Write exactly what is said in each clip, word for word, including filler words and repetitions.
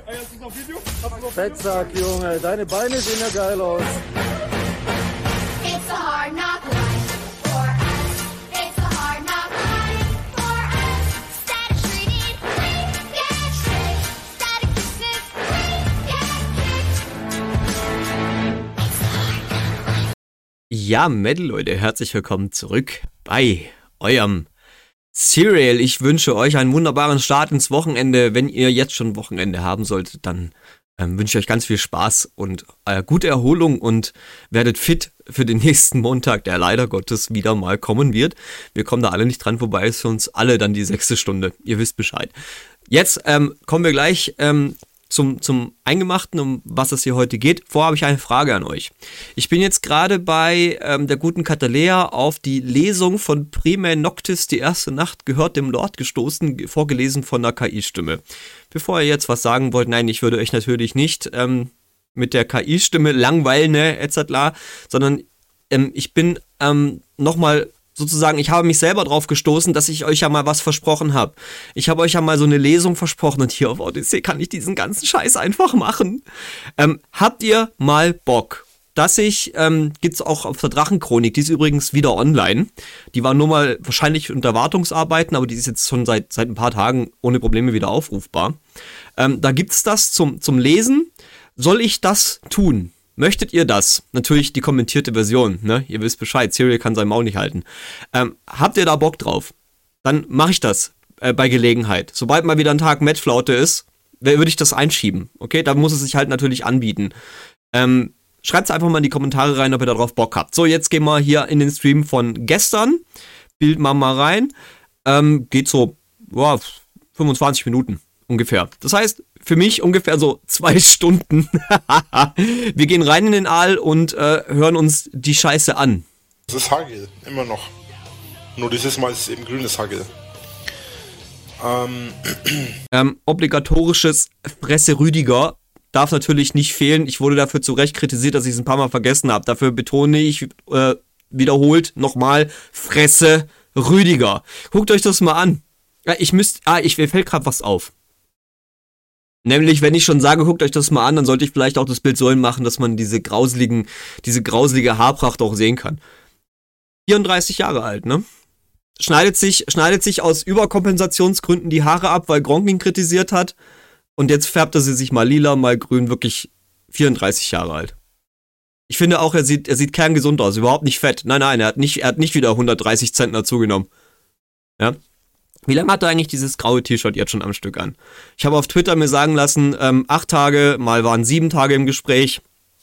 Fettsack, Junge, deine Beine sehen ja geil aus. It's a hard knock life for us. It's a hard knock life for us. Static treated, we get tricked. Static kisses, we get kicked. It's a hard knock life. Ja, Metal-Leute, herzlich willkommen zurück bei eurem Serial. Ich wünsche euch einen wunderbaren Start ins Wochenende. Wenn ihr jetzt schon Wochenende haben solltet, dann ähm, wünsche ich euch ganz viel Spaß und äh, gute Erholung und werdet fit für den nächsten Montag, der leider Gottes wieder mal kommen wird. Wir kommen da alle nicht dran vorbei, ist für uns alle dann die sechste Stunde. Ihr wisst Bescheid. Jetzt ähm, kommen wir gleich ähm, zum, zum Eingemachten, um was es hier heute geht. Vorher habe ich eine Frage an euch. Ich bin jetzt gerade bei ähm, der guten Katalea auf die Lesung von Primae Noctis, die erste Nacht gehört dem Lord gestoßen, vorgelesen von einer K I-Stimme. Bevor ihr jetzt was sagen wollt, nein, ich würde euch natürlich nicht ähm, mit der K I-Stimme langweilen, ne, et cetera, sondern ähm, ich bin ähm, nochmal sozusagen, ich habe mich selber drauf gestoßen, dass ich euch ja mal was versprochen habe. Ich habe euch ja mal so eine Lesung versprochen und hier auf Odyssey kann ich diesen ganzen Scheiß einfach machen. Ähm, habt ihr mal Bock? Dass ich, ähm, gibt's auch auf der Drachenchronik, die ist übrigens wieder online. Die war nur mal wahrscheinlich unter Wartungsarbeiten, aber die ist jetzt schon seit, seit ein paar Tagen ohne Probleme wieder aufrufbar. Ähm, da gibt's das zum, zum Lesen. Soll ich das tun? Möchtet ihr das? Natürlich die kommentierte Version, ne? Ihr wisst Bescheid, Serial kann sein Maul nicht halten. Ähm, habt ihr da Bock drauf? Dann mache ich das äh, bei Gelegenheit. Sobald mal wieder ein Tag Mettflaute ist, würde ich das einschieben. Okay, da muss es sich halt natürlich anbieten. Ähm, schreibt einfach mal in die Kommentare rein, ob ihr darauf Bock habt. So, jetzt gehen wir hier in den Stream von gestern. Bild mal mal rein. Ähm, geht so, wow, fünfundzwanzig Minuten ungefähr. Das heißt, für mich ungefähr so zwei Stunden. Wir gehen rein in den Aal und äh, hören uns die Scheiße an. Das ist Hagel, immer noch. Nur dieses Mal ist es eben grünes Hagel. Ähm. Ähm, obligatorisches Fresse Rüdiger darf natürlich nicht fehlen. Ich wurde dafür zu Recht kritisiert, dass ich es ein paar Mal vergessen habe. Dafür betone ich äh, wiederholt nochmal Fresse Rüdiger. Guckt euch das mal an. Ja, ich müsste, ah, ich, mir fällt gerade was auf. Nämlich, wenn ich schon sage, guckt euch das mal an, dann sollte ich vielleicht auch das Bild so machen, dass man diese grauseligen, diese grauselige Haarpracht auch sehen kann. vierunddreißig Jahre alt, ne? Schneidet sich, schneidet sich aus Überkompensationsgründen die Haare ab, weil Gronk ihn kritisiert hat. Und jetzt färbt er sie sich mal lila, mal grün, wirklich vierunddreißig Jahre alt. Ich finde auch, er sieht, er sieht kerngesund aus, überhaupt nicht fett. Nein, nein, er hat nicht, er hat nicht wieder hundertdreißig Zentner zugenommen. Ja? Wie lange hat er eigentlich dieses graue T-Shirt jetzt schon am Stück an? Ich habe auf Twitter mir sagen lassen, ähm, acht Tage, mal waren sieben Tage im Gespräch.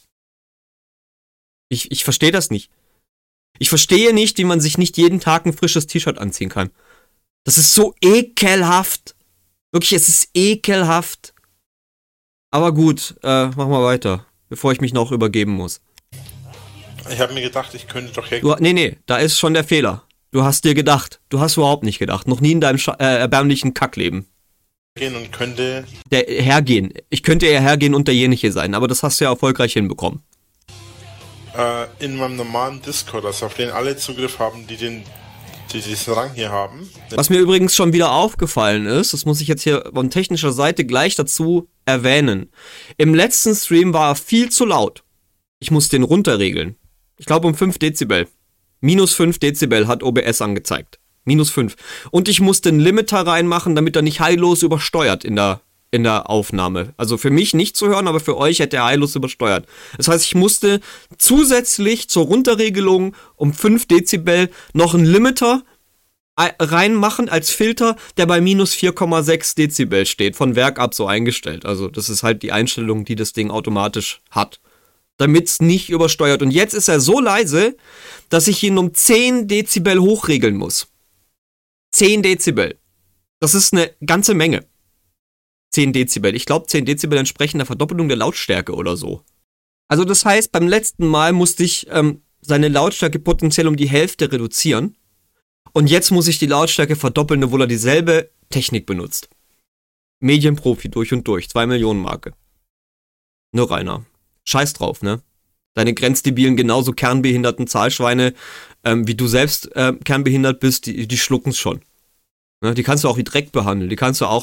Ich, ich verstehe das nicht. Ich verstehe nicht, wie man sich nicht jeden Tag ein frisches T-Shirt anziehen kann. Das ist so ekelhaft. Wirklich, es ist ekelhaft. Aber gut, äh, machen wir weiter, bevor ich mich noch übergeben muss. Ich habe mir gedacht, ich könnte doch du, Nee, nee, da ist schon der Fehler. Du hast dir gedacht. Du hast überhaupt nicht gedacht. Noch nie in deinem Scha- äh, erbärmlichen Kackleben. Gehen und könnte... Der hergehen. Ich könnte eher hergehen und derjenige sein, aber das hast du ja erfolgreich hinbekommen. Äh, in meinem normalen Discord, also auf den alle Zugriff haben, die den, die diesen Rang hier haben. Was mir übrigens schon wieder aufgefallen ist, das muss ich jetzt hier von technischer Seite gleich dazu erwähnen. Im letzten Stream war er viel zu laut. Ich muss den runterregeln. Ich glaube um fünf Dezibel. Minus fünf Dezibel hat O B S angezeigt. Minus fünf. Und ich musste einen Limiter reinmachen, damit er nicht heillos übersteuert in der, in der Aufnahme. Also für mich nicht zu hören, aber für euch hätte er heillos übersteuert. Das heißt, ich musste zusätzlich zur Runterregelung um fünf Dezibel noch einen Limiter reinmachen als Filter, der bei minus vier Komma sechs Dezibel steht. Von Werk ab so eingestellt. Also das ist halt die Einstellung, die das Ding automatisch hat. Damit es nicht übersteuert. Und jetzt ist er so leise, dass ich ihn um zehn Dezibel hochregeln muss. zehn Dezibel. Das ist eine ganze Menge. zehn Dezibel. Ich glaube, zehn Dezibel entsprechen der Verdoppelung der Lautstärke oder so. Also das heißt, beim letzten Mal musste ich ähm, seine Lautstärke potenziell um die Hälfte reduzieren. Und jetzt muss ich die Lautstärke verdoppeln, obwohl er dieselbe Technik benutzt. Medienprofi durch und durch. zwei Millionen Marke. Nur Rainer. Scheiß drauf, ne? Deine grenzdebilen, genauso kernbehinderten Zahlschweine, ähm, wie du selbst äh, kernbehindert bist, die, die schlucken's schon. Ne? Die kannst du auch wie Dreck behandeln. Die kannst du auch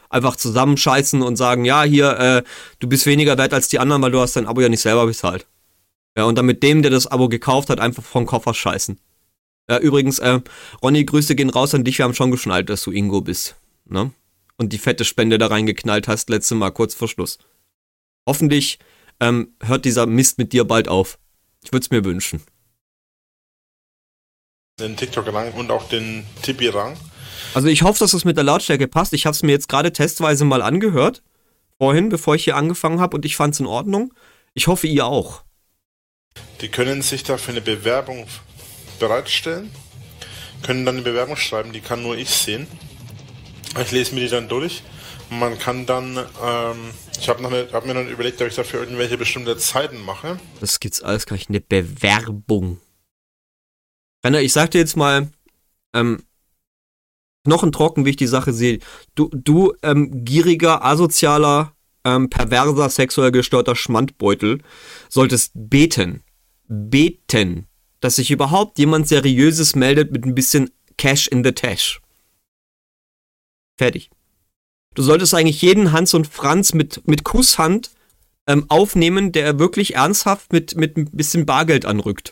einfach zusammenscheißen und sagen, ja, hier, äh, du bist weniger wert als die anderen, weil du hast dein Abo ja nicht selber bezahlt. Ja, und dann mit dem, der das Abo gekauft hat, einfach vom Koffer scheißen. Ja, übrigens, äh, Ronny, Grüße gehen raus an dich, wir haben schon geschnallt, dass du Ingo bist, ne? Und die fette Spende da reingeknallt hast, letztes Mal, kurz vor Schluss. Hoffentlich ähm, hört dieser Mist mit dir bald auf. Ich würde es mir wünschen. Den TikTok-Rang und auch den Tippi-Rang. Also ich hoffe, dass es mit der Lautstärke passt. Ich habe es mir jetzt gerade testweise mal angehört, vorhin, bevor ich hier angefangen habe, und ich fand es in Ordnung. Ich hoffe, ihr auch. Die können sich dafür eine Bewerbung bereitstellen, können dann eine Bewerbung schreiben, die kann nur ich sehen. Ich lese mir die dann durch. Man kann dann, ähm, ich habe hab mir dann überlegt, ob ich dafür irgendwelche bestimmte Zeiten mache. Das gibt's alles gar nicht, eine Bewerbung. Rainer, ich sag dir jetzt mal, ähm, knochentrocken, wie ich die Sache sehe. Du, du ähm, gieriger, asozialer, ähm, perverser, sexuell gestörter Schmandbeutel, solltest beten, beten, dass sich überhaupt jemand Seriöses meldet mit ein bisschen Cash in the Tash. Fertig. Du solltest eigentlich jeden Hans und Franz mit, mit Kusshand ähm, aufnehmen, der wirklich ernsthaft mit, mit ein bisschen Bargeld anrückt.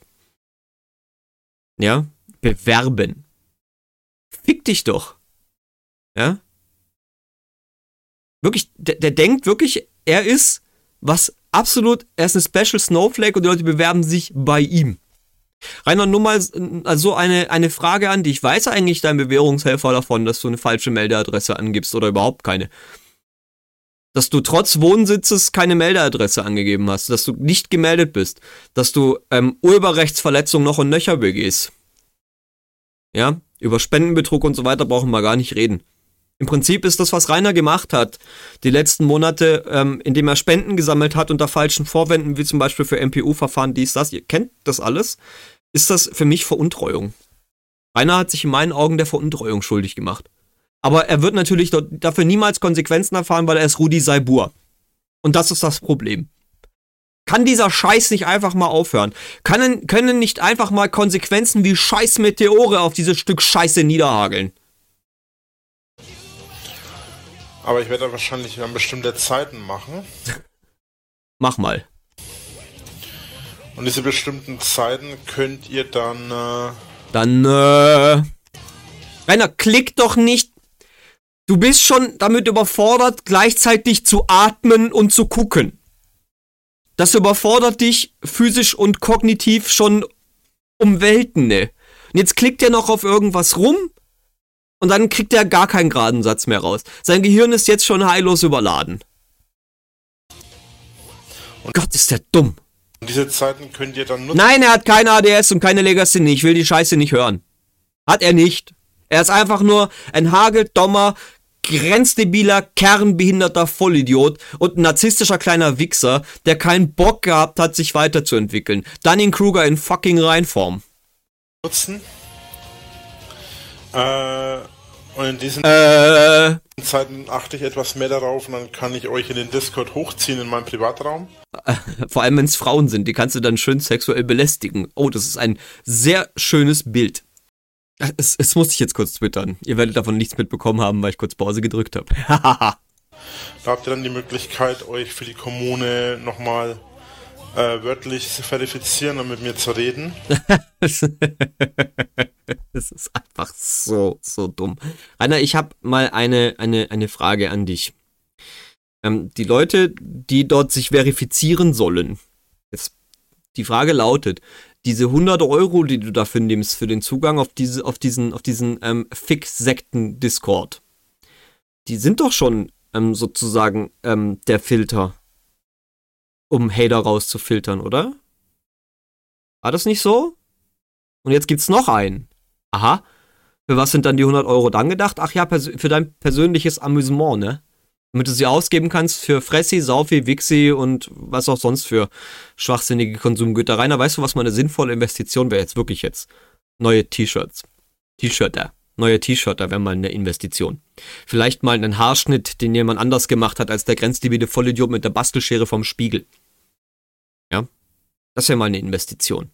Ja? Bewerben. Fick dich doch. Ja? Wirklich, der, der denkt wirklich, er ist was absolut, er ist eine Special Snowflake und die Leute bewerben sich bei ihm. Rainer, nur mal so eine, eine Frage an dich. Weiß eigentlich dein Bewährungshelfer davon, dass du eine falsche Meldeadresse angibst oder überhaupt keine? Dass du trotz Wohnsitzes keine Meldeadresse angegeben hast, dass du nicht gemeldet bist, dass du ähm, Urheberrechtsverletzung noch und nöcher begehst. Ja, über Spendenbetrug und so weiter brauchen wir gar nicht reden. Im Prinzip ist das, was Rainer gemacht hat, die letzten Monate, ähm, indem er Spenden gesammelt hat unter falschen Vorwänden, wie zum Beispiel für M P U-Verfahren, dies, das, ihr kennt das alles, ist das für mich Veruntreuung. Rainer hat sich in meinen Augen der Veruntreuung schuldig gemacht. Aber er wird natürlich dort dafür niemals Konsequenzen erfahren, weil er ist Rudi Saibur. Und das ist das Problem. Kann dieser Scheiß nicht einfach mal aufhören? Können, können nicht einfach mal Konsequenzen wie Scheiß-Meteore auf dieses Stück Scheiße niederhageln? Aber ich werde da wahrscheinlich an bestimmte Zeiten machen. Mach mal. Und diese bestimmten Zeiten könnt ihr dann... Äh Dann, äh... Rainer, klick doch nicht. Du bist schon damit überfordert, gleichzeitig zu atmen und zu gucken. Das überfordert dich physisch und kognitiv schon um Welten, ne? Und jetzt klickt er noch auf irgendwas rum und dann kriegt er gar keinen geraden Satz mehr raus. Sein Gehirn ist jetzt schon heillos überladen. Und Gott, ist der dumm. Und diese Zeiten könnt ihr dann nutzen. Nein, er hat keine A D S und keine Legasthenie. Ich will die Scheiße nicht hören. Hat er nicht. Er ist einfach nur ein hageldommer, grenzdebiler, kernbehinderter Vollidiot und ein narzisstischer kleiner Wichser, der keinen Bock gehabt hat, sich weiterzuentwickeln. Dunning-Kruger in fucking Reinform. Nutzen. Äh, und in diesen Äh, Zeiten achte ich etwas mehr darauf und dann kann ich euch in den Discord hochziehen in meinem Privatraum. vor allem wenn es Frauen sind, die kannst du dann schön sexuell belästigen. Oh, das ist ein sehr schönes Bild. Es, es musste ich jetzt kurz twittern. Ihr werdet davon nichts mitbekommen haben, weil ich kurz Pause gedrückt habe. Da habt ihr dann die Möglichkeit, euch für die Kommune nochmal äh, wörtlich zu verifizieren und mit mir zu reden. Es ist einfach so, so dumm. Rainer, ich habe mal eine, eine, eine Frage an dich. Ähm, die Leute, die dort sich verifizieren sollen, jetzt, die Frage lautet, diese hundert Euro, die du dafür nimmst für den Zugang auf diese, auf diesen, auf diesen ähm, Fick-Sekten-Discord, die sind doch schon ähm, sozusagen ähm, der Filter, um Hater rauszufiltern, oder? War das nicht so? Und jetzt gibt's noch einen. Aha. Für was sind dann die hundert Euro dann gedacht? Ach ja, für dein persönliches Amüsement, ne? Damit du sie ausgeben kannst für Fressi, Saufi, Wixi und was auch sonst für schwachsinnige Konsumgüter. Rainer, weißt du, was mal eine sinnvolle Investition wäre jetzt wirklich jetzt? Neue T-Shirts. T-Shirter. Neue T-Shirter wäre mal eine Investition. Vielleicht mal einen Haarschnitt, den jemand anders gemacht hat als der grenzdebile Vollidiot mit der Bastelschere vom Spiegel. Ja? Das wäre mal eine Investition.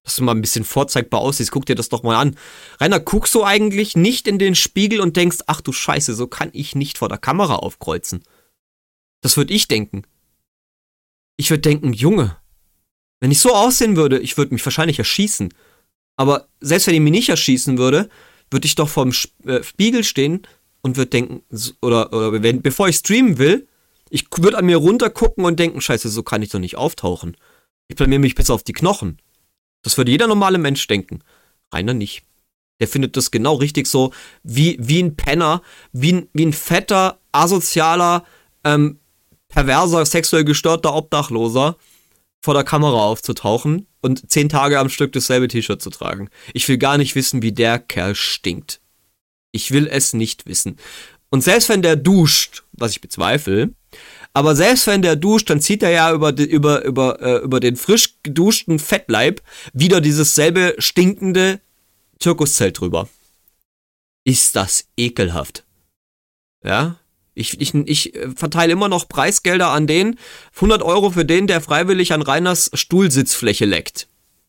dass du mal ein bisschen vorzeigbar aussiehst. Guck dir das doch mal an. Rainer, guckst du eigentlich nicht in den Spiegel und denkst, ach du Scheiße, so kann ich nicht vor der Kamera aufkreuzen. Das würde ich denken. Ich würde denken, Junge, wenn ich so aussehen würde, ich würde mich wahrscheinlich erschießen. Aber selbst wenn ich mich nicht erschießen würde, würde ich doch vorm Spiegel stehen und würde denken, oder, oder wenn, bevor ich streamen will, ich würde an mir runtergucken und denken, scheiße, so kann ich doch nicht auftauchen. Ich blamier mich bis auf die Knochen. Das würde jeder normale Mensch denken. Rainer nicht. Der findet das genau richtig so, wie, wie ein Penner, wie ein, wie ein fetter, asozialer, ähm, perverser, sexuell gestörter Obdachloser vor der Kamera aufzutauchen und zehn Tage am Stück dasselbe T-Shirt zu tragen. Ich will gar nicht wissen, wie der Kerl stinkt. Ich will es nicht wissen. Und selbst wenn der duscht, was ich bezweifle, aber selbst wenn der duscht, dann zieht er ja über, über, über, äh, über den frisch geduschten Fettleib wieder dieses selbe stinkende Zirkuszelt drüber. Ist das ekelhaft. Ja? Ich, ich, ich verteile immer noch Preisgelder an den, hundert Euro für den, der freiwillig an Rainers Stuhlsitzfläche leckt.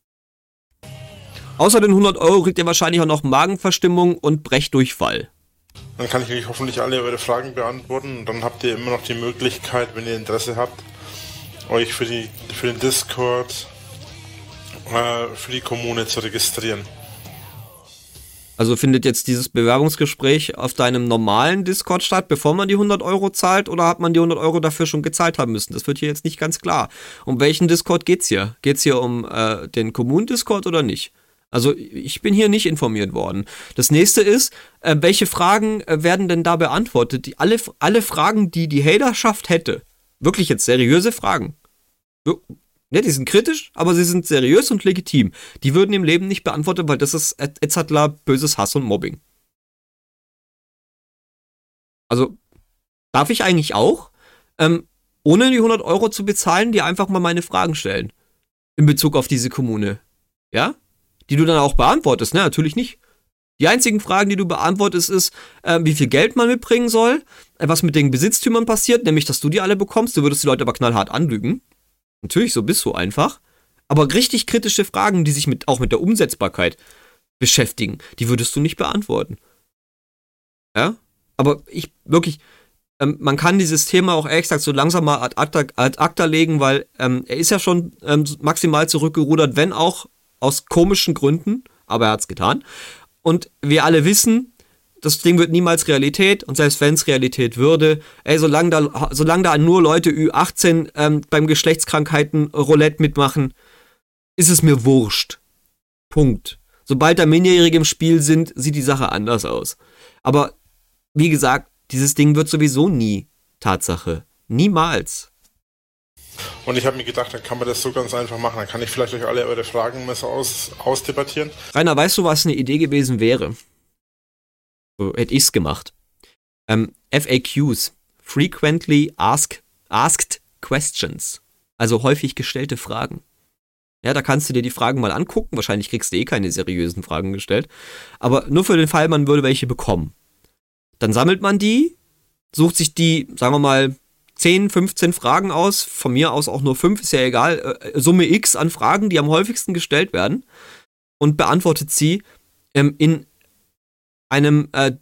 Außer den hundert Euro kriegt ihr wahrscheinlich auch noch Magenverstimmung und Brechdurchfall. Dann kann ich euch hoffentlich alle eure Fragen beantworten. Und dann habt ihr immer noch die Möglichkeit, wenn ihr Interesse habt, euch für, die, für den Discord, äh, für die Kommune zu registrieren. Also findet jetzt dieses Bewerbungsgespräch auf deinem normalen Discord statt, bevor man die hundert Euro zahlt, oder hat man die hundert Euro dafür schon gezahlt haben müssen? Das wird hier jetzt nicht ganz klar. Um welchen Discord geht's hier? Geht's hier um äh, den Kommunen-Discord oder nicht? Also ich bin hier nicht informiert worden. Das nächste ist, äh, welche Fragen äh, werden denn da beantwortet? Die, alle, alle Fragen, die die Haterschaft hätte. Wirklich jetzt seriöse Fragen. Ne, die sind kritisch, aber sie sind seriös und legitim. Die würden im Leben nicht beantwortet, weil das ist Edzardler böses Hass und Mobbing. Also, darf ich eigentlich auch, ähm, ohne die hundert Euro zu bezahlen, dir einfach mal meine Fragen stellen? In Bezug auf diese Kommune. Ja? Die du dann auch beantwortest, ne? Natürlich nicht. Die einzigen Fragen, die du beantwortest, ist, äh, wie viel Geld man mitbringen soll, äh, was mit den Besitztümern passiert, nämlich, dass du die alle bekommst. Du würdest die Leute aber knallhart anlügen. Natürlich, so bist du einfach. Aber richtig kritische Fragen, die sich mit, auch mit der Umsetzbarkeit beschäftigen, die würdest du nicht beantworten. Ja? Aber ich, wirklich, ähm, man kann dieses Thema auch ehrlich gesagt so langsam mal ad acta, ad acta legen, weil ähm, er ist ja schon ähm, maximal zurückgerudert, wenn auch aus komischen Gründen, aber er hat's getan. Und wir alle wissen, das Ding wird niemals Realität, und selbst wenn es Realität würde, ey, solange da, solange da nur Leute Ü achtzehn ähm, beim Geschlechtskrankheiten-Roulette mitmachen, ist es mir wurscht. Punkt. Sobald da Minderjährige im Spiel sind, sieht die Sache anders aus. Aber wie gesagt, dieses Ding wird sowieso nie Tatsache. Niemals. Und ich habe mir gedacht, dann kann man das so ganz einfach machen. Dann kann ich vielleicht euch alle eure Fragen mal so aus, ausdebattieren. Rainer, weißt du, was eine Idee gewesen wäre? So hätte ich's gemacht. Ähm, F A Qs. Frequently ask, Asked Questions. Also häufig gestellte Fragen. Ja, da kannst du dir die Fragen mal angucken. Wahrscheinlich kriegst du eh keine seriösen Fragen gestellt. Aber nur für den Fall, man würde welche bekommen. Dann sammelt man die, sucht sich die, sagen wir mal, zehn, fünfzehn Fragen aus, von mir aus auch nur fünf, ist ja egal, äh, Summe X an Fragen, die am häufigsten gestellt werden, und beantwortet sie ähm, in einem äh,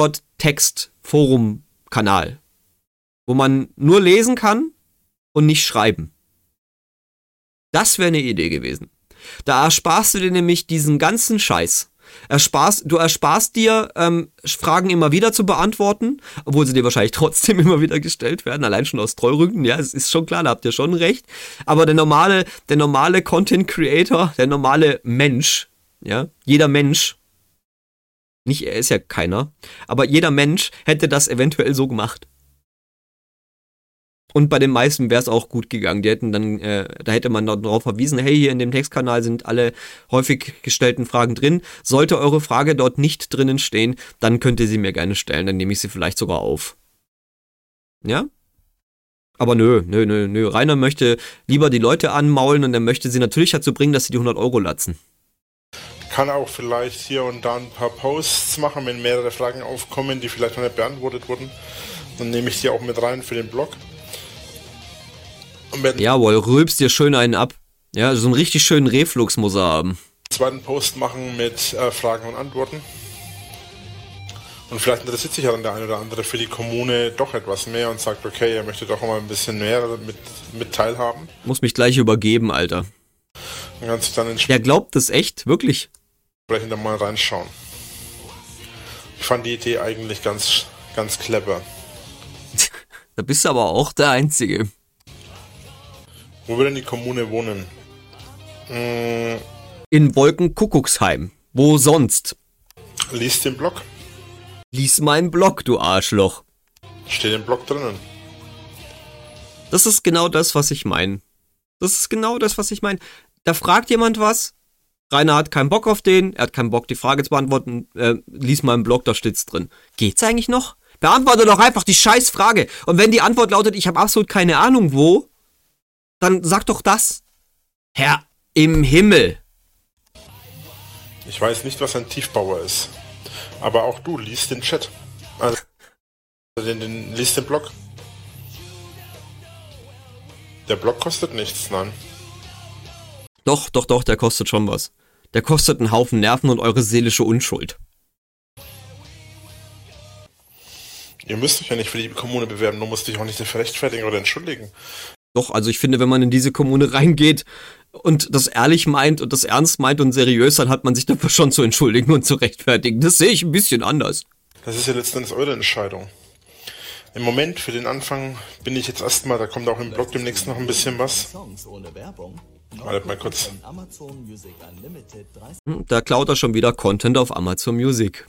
Discord-Text-Forum-Kanal, wo man nur lesen kann und nicht schreiben. Das wäre eine Idee gewesen. Da ersparst du dir nämlich diesen ganzen Scheiß. Ersparst, du ersparst dir, ähm, Fragen immer wieder zu beantworten, obwohl sie dir wahrscheinlich trotzdem immer wieder gestellt werden, allein schon aus Treurücken, ja, es ist schon klar, da habt ihr schon recht. Aber der normale, der normale Content Creator, der normale Mensch, ja, jeder Mensch, nicht, er ist ja keiner, aber jeder Mensch hätte das eventuell so gemacht. Und bei den meisten wäre es auch gut gegangen. Die hätten dann, äh, da hätte man darauf verwiesen, hey, hier in dem Textkanal sind alle häufig gestellten Fragen drin. Sollte eure Frage dort nicht drinnen stehen, dann könnt ihr sie mir gerne stellen, dann nehme ich sie vielleicht sogar auf. Ja? Aber nö, nö, nö, nö. Rainer möchte lieber die Leute anmaulen, und er möchte sie natürlich dazu bringen, dass sie die hundert Euro latzen. Kann auch vielleicht hier und da ein paar Posts machen, wenn mehrere Fragen aufkommen, die vielleicht noch nicht beantwortet wurden. Dann nehme ich die auch mit rein für den Blog. Jawohl, rülpst dir schön einen ab. Ja, so einen richtig schönen Reflux muss er haben. zweiten Post machen mit äh, Fragen und Antworten. Und vielleicht interessiert sich ja dann der eine oder andere für die Kommune doch etwas mehr und sagt, okay, er möchte doch mal ein bisschen mehr mit, mit teilhaben. Muss mich gleich übergeben, Alter. Dann kannst du dann Der glaubt das echt? Wirklich? entsprechend dann mal reinschauen. Ich fand die Idee eigentlich ganz, ganz clever. Da bist du aber auch der Einzige. Wo will denn die Kommune wohnen? Hm, In Wolkenkuckucksheim. Wo sonst? lies den Blog. Lies meinen Blog, du Arschloch. Steht im Blog drinnen. Das ist genau das, was ich meine. Das ist genau das, was ich meine. Da fragt jemand was. Rainer hat keinen Bock auf den. Er hat keinen Bock, die Frage zu beantworten. Äh, lies meinen Blog, da steht's drin. Geht's eigentlich noch? Beantworte doch einfach die scheiß Frage. Und wenn die Antwort lautet, ich habe absolut keine Ahnung wo, dann sag doch das. Herr im Himmel. Ich weiß nicht, was ein Tiefbauer ist. Aber auch du liest den Chat. Also, den, den, liest den Blog. Der Blog kostet nichts, nein. Doch, doch, doch, der kostet schon was. Der kostet einen Haufen Nerven und eure seelische Unschuld. Ihr müsst euch ja nicht für die Kommune bewerben, du musst dich auch nicht dafür rechtfertigen oder entschuldigen. Doch, also ich finde, wenn man in diese Kommune reingeht und das ehrlich meint und das ernst meint und seriös, dann hat man sich dafür schon zu entschuldigen und zu rechtfertigen. Das sehe ich ein bisschen anders. Das ist ja letztendlich eure Entscheidung. Im Moment, für den Anfang, bin ich jetzt erstmal, da kommt auch im Blog demnächst noch ein bisschen was. Warte mal kurz. Hm, Da klaut er schon wieder Content auf Amazon Music.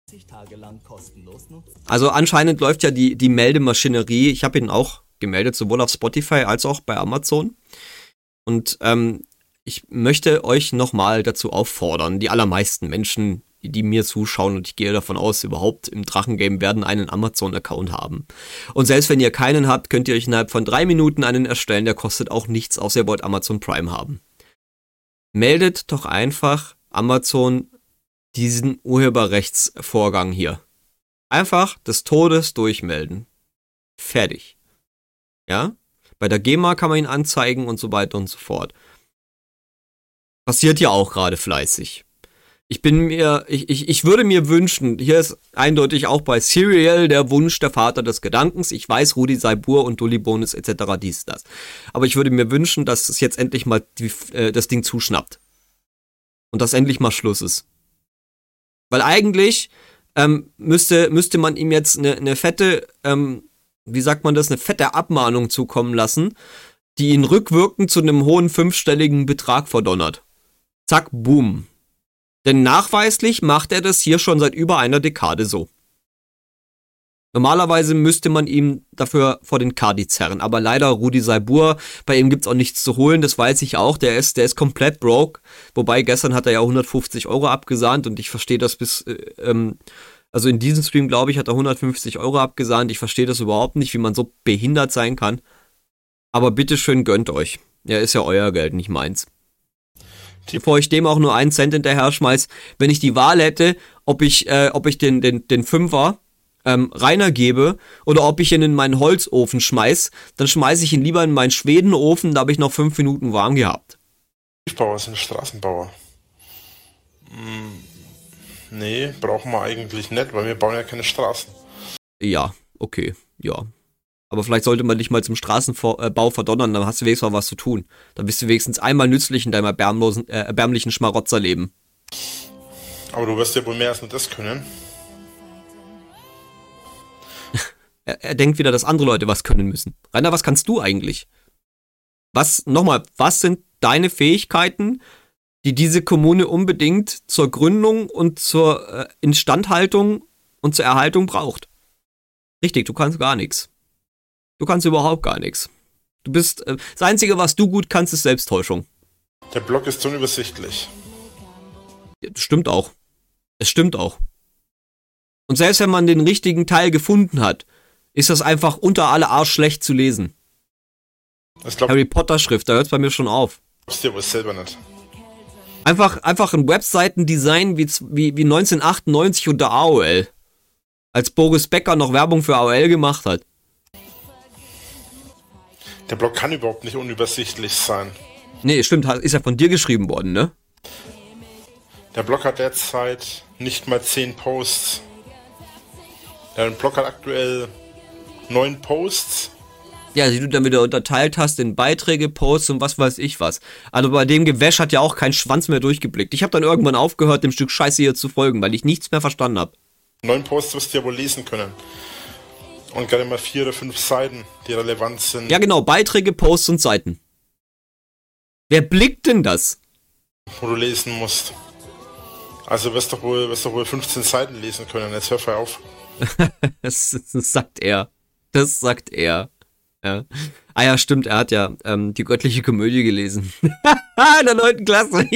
Also anscheinend läuft ja die, die Meldemaschinerie, ich habe ihn auch gemeldet, sowohl auf Spotify als auch bei Amazon. Und ähm, ich möchte euch nochmal dazu auffordern, die allermeisten Menschen, die, die mir zuschauen, und ich gehe davon aus, überhaupt im Drachengame werden einen Amazon-Account haben. Und selbst wenn ihr keinen habt, könnt ihr euch innerhalb von drei Minuten einen erstellen, der kostet auch nichts, außer ihr wollt Amazon Prime haben. Meldet doch einfach Amazon diesen Urheberrechtsvorgang hier. Einfach des Todes durchmelden. Fertig. Ja? Bei der GEMA kann man ihn anzeigen und so weiter und so fort. Passiert ja auch gerade fleißig. Ich bin mir, ich, ich, ich würde mir wünschen, hier ist eindeutig auch bei Serial der Wunsch der Vater des Gedankens. Ich weiß, Rudi Saibur und Dully Bonus et cetera dies, das. Aber ich würde mir wünschen, dass es jetzt endlich mal die, äh, das Ding zuschnappt. Und dass endlich mal Schluss ist. Weil eigentlich ähm, müsste, müsste man ihm jetzt eine, eine fette, ähm, wie sagt man das, eine fette Abmahnung zukommen lassen, die ihn rückwirkend zu einem hohen fünfstelligen Betrag verdonnert. Zack, boom. Denn nachweislich macht er das hier schon seit über einer Dekade so. Normalerweise müsste man ihm dafür vor den Kadi zerren, aber leider Rudi Saibur, bei ihm gibt's auch nichts zu holen, das weiß ich auch, der ist, der ist komplett broke, wobei gestern hat er ja hundertfünfzig Euro abgesahnt und ich verstehe das bis, äh, ähm, also in diesem Stream, glaube ich, hat er hundertfünfzig Euro abgesahnt, ich verstehe das überhaupt nicht, wie man so behindert sein kann, aber bitteschön gönnt euch, ja, ist ja euer Geld, nicht meins. Bevor ich dem auch nur einen Cent hinterher schmeiß, wenn ich die Wahl hätte, ob ich, äh, ob ich den, den, den Fünfer ähm, Rainer gebe oder ob ich ihn in meinen Holzofen schmeiß, dann schmeiße ich ihn lieber in meinen Schwedenofen, da habe ich noch fünf Minuten warm gehabt. Tiefbauer sind Straßenbauer. Hm, nee, brauchen wir eigentlich nicht, weil wir bauen ja keine Straßen. Ja, okay, ja. Aber vielleicht sollte man dich mal zum Straßenbau verdonnern, dann hast du wenigstens mal was zu tun. Dann bist du wenigstens einmal nützlich in deinem erbärmlosen, äh, erbärmlichen Schmarotzerleben. Aber du wirst ja wohl mehr als nur das können. er, er denkt wieder, dass andere Leute was können müssen. Rainer, was kannst du eigentlich? Was, nochmal, was sind deine Fähigkeiten, die diese Kommune unbedingt zur Gründung und zur äh, Instandhaltung und zur Erhaltung braucht? Richtig, du kannst gar nichts. Du kannst überhaupt gar nichts. Du bist, äh, das Einzige, was du gut kannst, ist Selbsttäuschung. Der Blog ist unübersichtlich. Das stimmt auch. Es stimmt auch. Und selbst wenn man den richtigen Teil gefunden hat, ist das einfach unter alle Arsch schlecht zu lesen. Das glaub, Harry Potter Schrift, da hört es bei mir schon auf. glaubst du aber selber nicht. Einfach, einfach ein Webseitendesign wie, wie, wie neunzehnhundertachtundneunzig unter A O L. Als Boris Becker noch Werbung für A O L gemacht hat. Der Blog kann überhaupt nicht unübersichtlich sein. Nee, stimmt, ist ja von dir geschrieben worden, ne? Der Blog hat derzeit nicht mal zehn Posts. Der Blog hat aktuell neun Posts. Ja, die du dann wieder unterteilt hast in Beiträge, Posts und was weiß ich was. Also bei dem Gewäsch hat ja auch kein Schwanz mehr durchgeblickt. Ich habe dann irgendwann aufgehört, dem Stück Scheiße hier zu folgen, weil ich nichts mehr verstanden habe. Neun Posts wirst du ja wohl lesen können. Und gerade mal vier oder fünf Seiten, die relevant sind. Ja genau, Beiträge, Posts und Seiten. Wer blickt denn das? Wo du lesen musst. Also wirst du wohl, wirst du wohl fünfzehn Seiten lesen können. Jetzt hör mal auf. das, das sagt er. Das sagt er. Ja. Ah ja, stimmt, er hat ja ähm, die göttliche Komödie gelesen. In der neunten Klasse.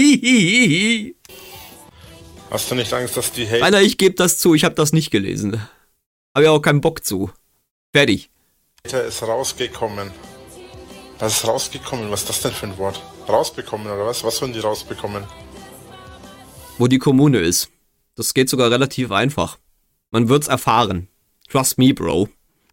Hast du nicht Angst, dass die Hate... Rainer, ich gebe das zu, ich habe das nicht gelesen. Habe ja auch keinen Bock zu. Fertig. Hater ist rausgekommen. Was ist rausgekommen? Was ist das denn für ein Wort? Rausbekommen oder was? Was sollen die rausbekommen? Wo die Kommune ist. Das geht sogar relativ einfach. Man wird's erfahren. Trust me, Bro.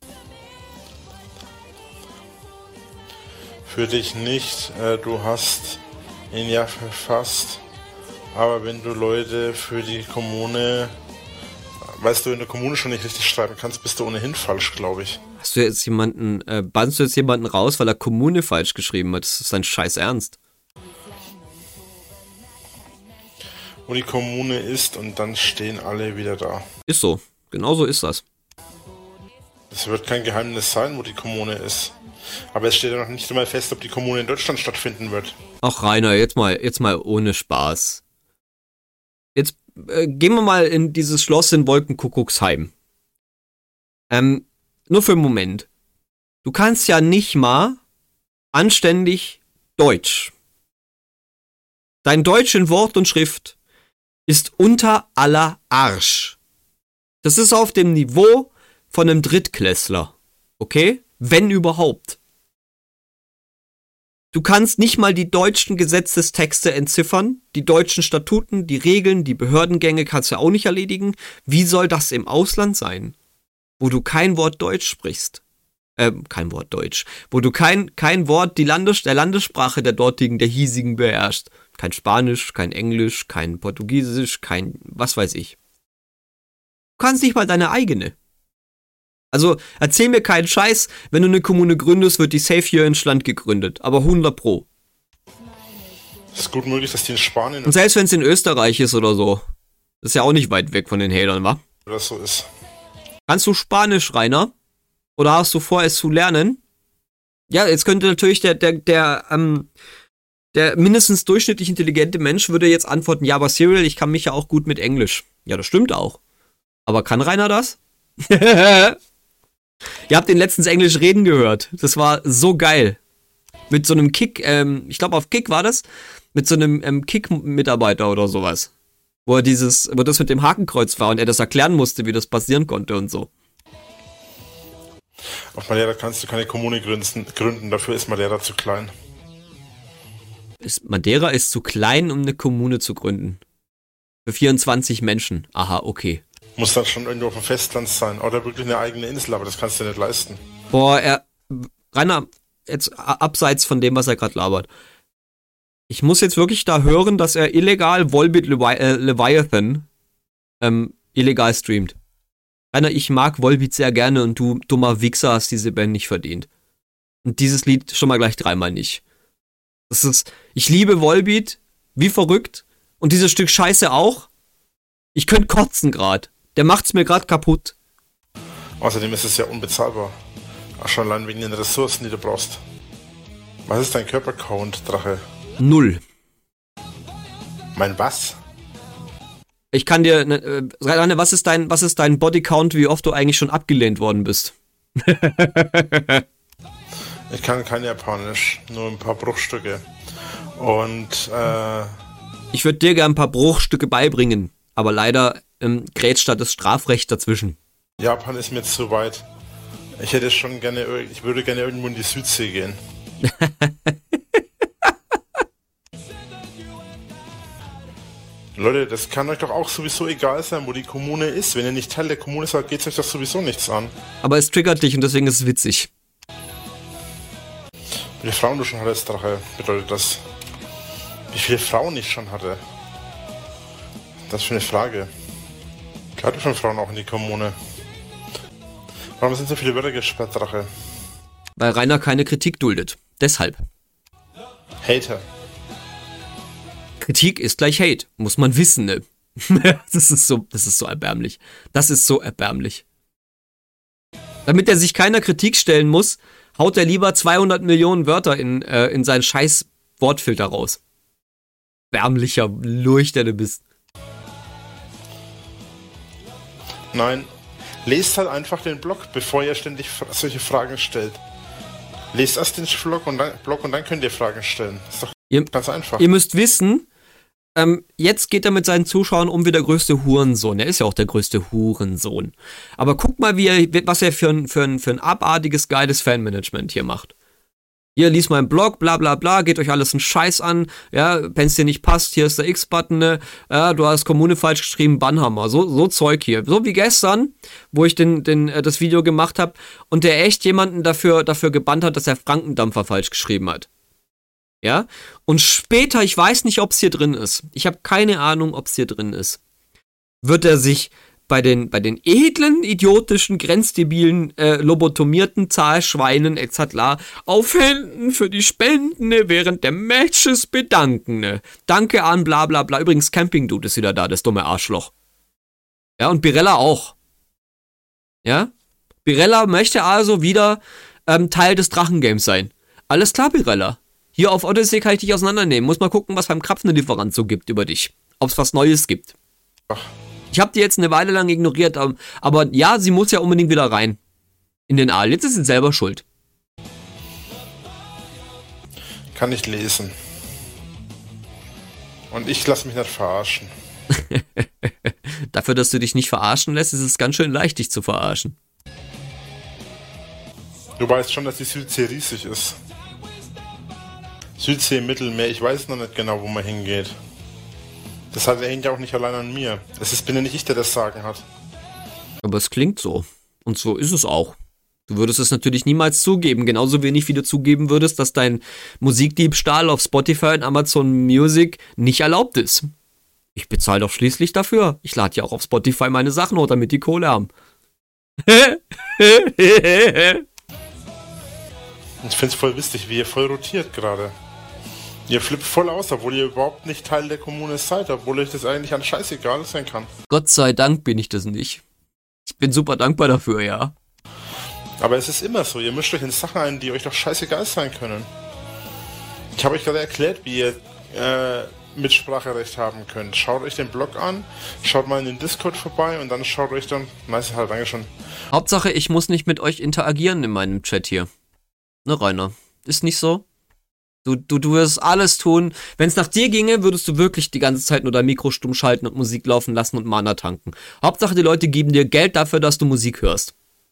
Für dich nicht. Äh, du hast ihn ja verfasst. Aber wenn du Leute für die Kommune... Weißt du, in der Kommune schon nicht richtig schreiben kannst, bist du ohnehin falsch, glaube ich. Hast du jetzt jemanden... Äh, bannst du jetzt jemanden raus, weil er Kommune falsch geschrieben hat? Das ist dein Scheiß Ernst. Wo die Kommune ist und dann stehen alle wieder da. Ist so. Genauso ist das. Es wird kein Geheimnis sein, wo die Kommune ist. Aber es steht ja noch nicht einmal fest, ob die Kommune in Deutschland stattfinden wird. Ach Rainer, jetzt mal, jetzt mal ohne Spaß. Jetzt äh, gehen wir mal in dieses Schloss in Wolkenkuckucksheim. Ähm, nur für einen Moment. Du kannst ja nicht mal anständig Deutsch. Dein Deutsch in Wort und Schrift ist unter aller Arsch. Das ist auf dem Niveau von einem Drittklässler. Okay? Wenn überhaupt. Du kannst nicht mal die deutschen Gesetzestexte entziffern, die deutschen Statuten, die Regeln, die Behördengänge kannst du auch nicht erledigen. Wie soll das im Ausland sein, wo du kein Wort Deutsch sprichst? Ähm, kein Wort Deutsch. Wo du kein, kein Wort die Landes der Landessprache der dortigen, der hiesigen beherrschst. Kein Spanisch, kein Englisch, kein Portugiesisch, kein was weiß ich. Du kannst nicht mal deine eigene. Also, erzähl mir keinen Scheiß, wenn du eine Kommune gründest, wird die safe hier ins Land gegründet. Aber hundert Pro. Es ist gut möglich, dass die in Spanien Und selbst wenn es in Österreich ist oder so. Das ist ja auch nicht weit weg von den Hatern, wa? oder so ist. Kannst du Spanisch, Rainer? Oder hast du vor, es zu lernen? Ja, jetzt könnte natürlich der, der, der, ähm, der mindestens durchschnittlich intelligente Mensch würde jetzt antworten, ja, aber Cyril, ich kann mich ja auch gut mit Englisch. Ja, das stimmt auch. Aber kann Rainer das? Ihr habt den letztens Englisch reden gehört. Das war so geil. Mit so einem Kick, ähm, ich glaube auf Kick war das, mit so einem ähm, Kick-Mitarbeiter oder sowas. Wo er dieses, wo das mit dem Hakenkreuz war und er das erklären musste, wie das passieren konnte und so. Auf Madeira kannst du keine Kommune gründen, gründen, dafür ist Madeira zu klein. Ist, Madeira ist zu klein, um eine Kommune zu gründen. Für vierundzwanzig Menschen. Aha, okay. Muss dann schon irgendwo auf dem Festland sein. Oder wirklich eine eigene Insel, aber das kannst du nicht leisten. Boah, er, Rainer, jetzt abseits von dem, was er gerade labert. Ich muss jetzt wirklich da hören, dass er illegal Volbeat Levi äh, Leviathan ähm, illegal streamt. Rainer, ich mag Volbeat sehr gerne und du, dummer Wichser, hast diese Band nicht verdient. Und dieses Lied schon mal gleich dreimal nicht. Das ist, ich liebe Volbeat, wie verrückt. Und dieses Stück Scheiße auch. Ich könnte kotzen grad. Der macht's mir grad kaputt. Außerdem ist es ja unbezahlbar. Auch schon allein wegen den Ressourcen, die du brauchst. Was ist dein Körpercount, Drache? Null. Mein was? Ich kann dir, ne, äh, Rainer, was ist dein, was ist dein Bodycount, wie oft du eigentlich schon abgelehnt worden bist? Ich kann kein Japanisch, nur ein paar Bruchstücke. Und, äh... Ich würde dir gern ein paar Bruchstücke beibringen, aber leider ähm, grätscht da das Strafrecht dazwischen. Japan ist mir zu weit. Ich hätte schon gerne, ich würde gerne irgendwo in die Südsee gehen. Leute, das kann euch doch auch sowieso egal sein, wo die Kommune ist. Wenn ihr nicht Teil der Kommune seid, geht es euch doch sowieso nichts an. Aber es triggert dich und deswegen ist es witzig. Wie viele Frauen du schon hattest, Drache, bedeutet das. Wie viele Frauen ich schon hatte. Das ist für eine Frage. Klar dürfen Frauen auch in die Kommune. Warum sind so viele Wörter gesperrt, Drache? Weil Rainer keine Kritik duldet. Deshalb. Hater. Kritik ist gleich Hate. Muss man wissen, ne? das ist so, das ist so erbärmlich. Das ist so erbärmlich. Damit er sich keiner Kritik stellen muss, haut er lieber zweihundert Millionen Wörter in, äh, in seinen scheiß Wortfilter raus. Erbärmlicher Lurch, der du bist. Nein, lest halt einfach den Blog, bevor ihr ständig fra- solche Fragen stellt. Lest erst den Blog und dann, Blog und dann könnt ihr Fragen stellen. Ist doch Ihr, ganz einfach. ihr müsst wissen, ähm, jetzt geht er mit seinen Zuschauern um wie der größte Hurensohn. Er ist ja auch der größte Hurensohn. Aber guck mal, wie er, was er für ein, für ein, für ein abartiges, geiles Fanmanagement hier macht. Hier, liest meinen Blog, bla bla bla, geht euch alles einen Scheiß an, ja, wenn's dir nicht passt, hier ist der X-Button, ne, ja, du hast Kommune falsch geschrieben, Bannhammer, so, so Zeug hier. So wie gestern, wo ich den, den, äh, das Video gemacht habe und der echt jemanden dafür, dafür gebannt hat, dass er Frankendampfer falsch geschrieben hat. Ja, und später, ich weiß nicht, ob's hier drin ist, ich habe keine Ahnung, ob's hier drin ist, wird er sich bei den, bei den edlen, idiotischen, grenzdebilen, äh, lobotomierten Zahlschweinen et cetera auf Händen für die Spenden ne, während der Matches bedanken. Ne. Danke an bla bla bla. Übrigens, Camping Dude ist wieder da, das dumme Arschloch. Ja, und Birella auch. Ja? Birella möchte also wieder ähm, Teil des Drachengames sein. Alles klar, Birella. Hier auf Odyssey kann ich dich auseinandernehmen. Muss mal gucken, was beim Krapfenlieferant so gibt über dich. Ob es was Neues gibt. Ach. Ich habe die jetzt eine Weile lang ignoriert, aber ja, sie muss ja unbedingt wieder rein. In den Aal. Jetzt ist sie selber schuld. Kann ich lesen. Und ich lasse mich nicht verarschen. Dafür, dass du dich nicht verarschen lässt, ist es ganz schön leicht, dich zu verarschen. Du weißt schon, dass die Südsee riesig ist. Südsee, Mittelmeer, ich weiß noch nicht genau, wo man hingeht. Das hat, hängt ja auch nicht allein an mir. Es ist, bin ja nicht ich, der das Sagen hat. Aber es klingt so. Und so ist es auch. Du würdest es natürlich niemals zugeben. Genauso wenig, wie du zugeben würdest, dass dein Musikdiebstahl auf Spotify und Amazon Music nicht erlaubt ist. Ich bezahle doch schließlich dafür. Ich lade ja auch auf Spotify meine Sachen hoch, damit die Kohle haben. Ich find's voll witzig, wie ihr voll rotiert gerade. Ihr flippt voll aus, obwohl ihr überhaupt nicht Teil der Kommune seid, obwohl euch das eigentlich an scheißegal sein kann. Gott sei Dank bin ich das nicht. Ich bin super dankbar dafür, ja. Aber es ist immer so, ihr mischt euch in Sachen ein, die euch doch scheißegal sein können. Ich habe euch gerade erklärt, wie ihr äh, Mitspracherecht haben könnt. Schaut euch den Blog an, schaut mal in den Discord vorbei und dann schaut euch dann... Nice, halt lange schon. Hauptsache, ich muss nicht mit euch interagieren in meinem Chat hier. Ne, Rainer? Ist nicht so? Du, du, du wirst alles tun. Wenn es nach dir ginge, würdest du wirklich die ganze Zeit nur dein Mikro stumm schalten und Musik laufen lassen und Mana tanken. Hauptsache, die Leute geben dir Geld dafür, dass du Musik hörst.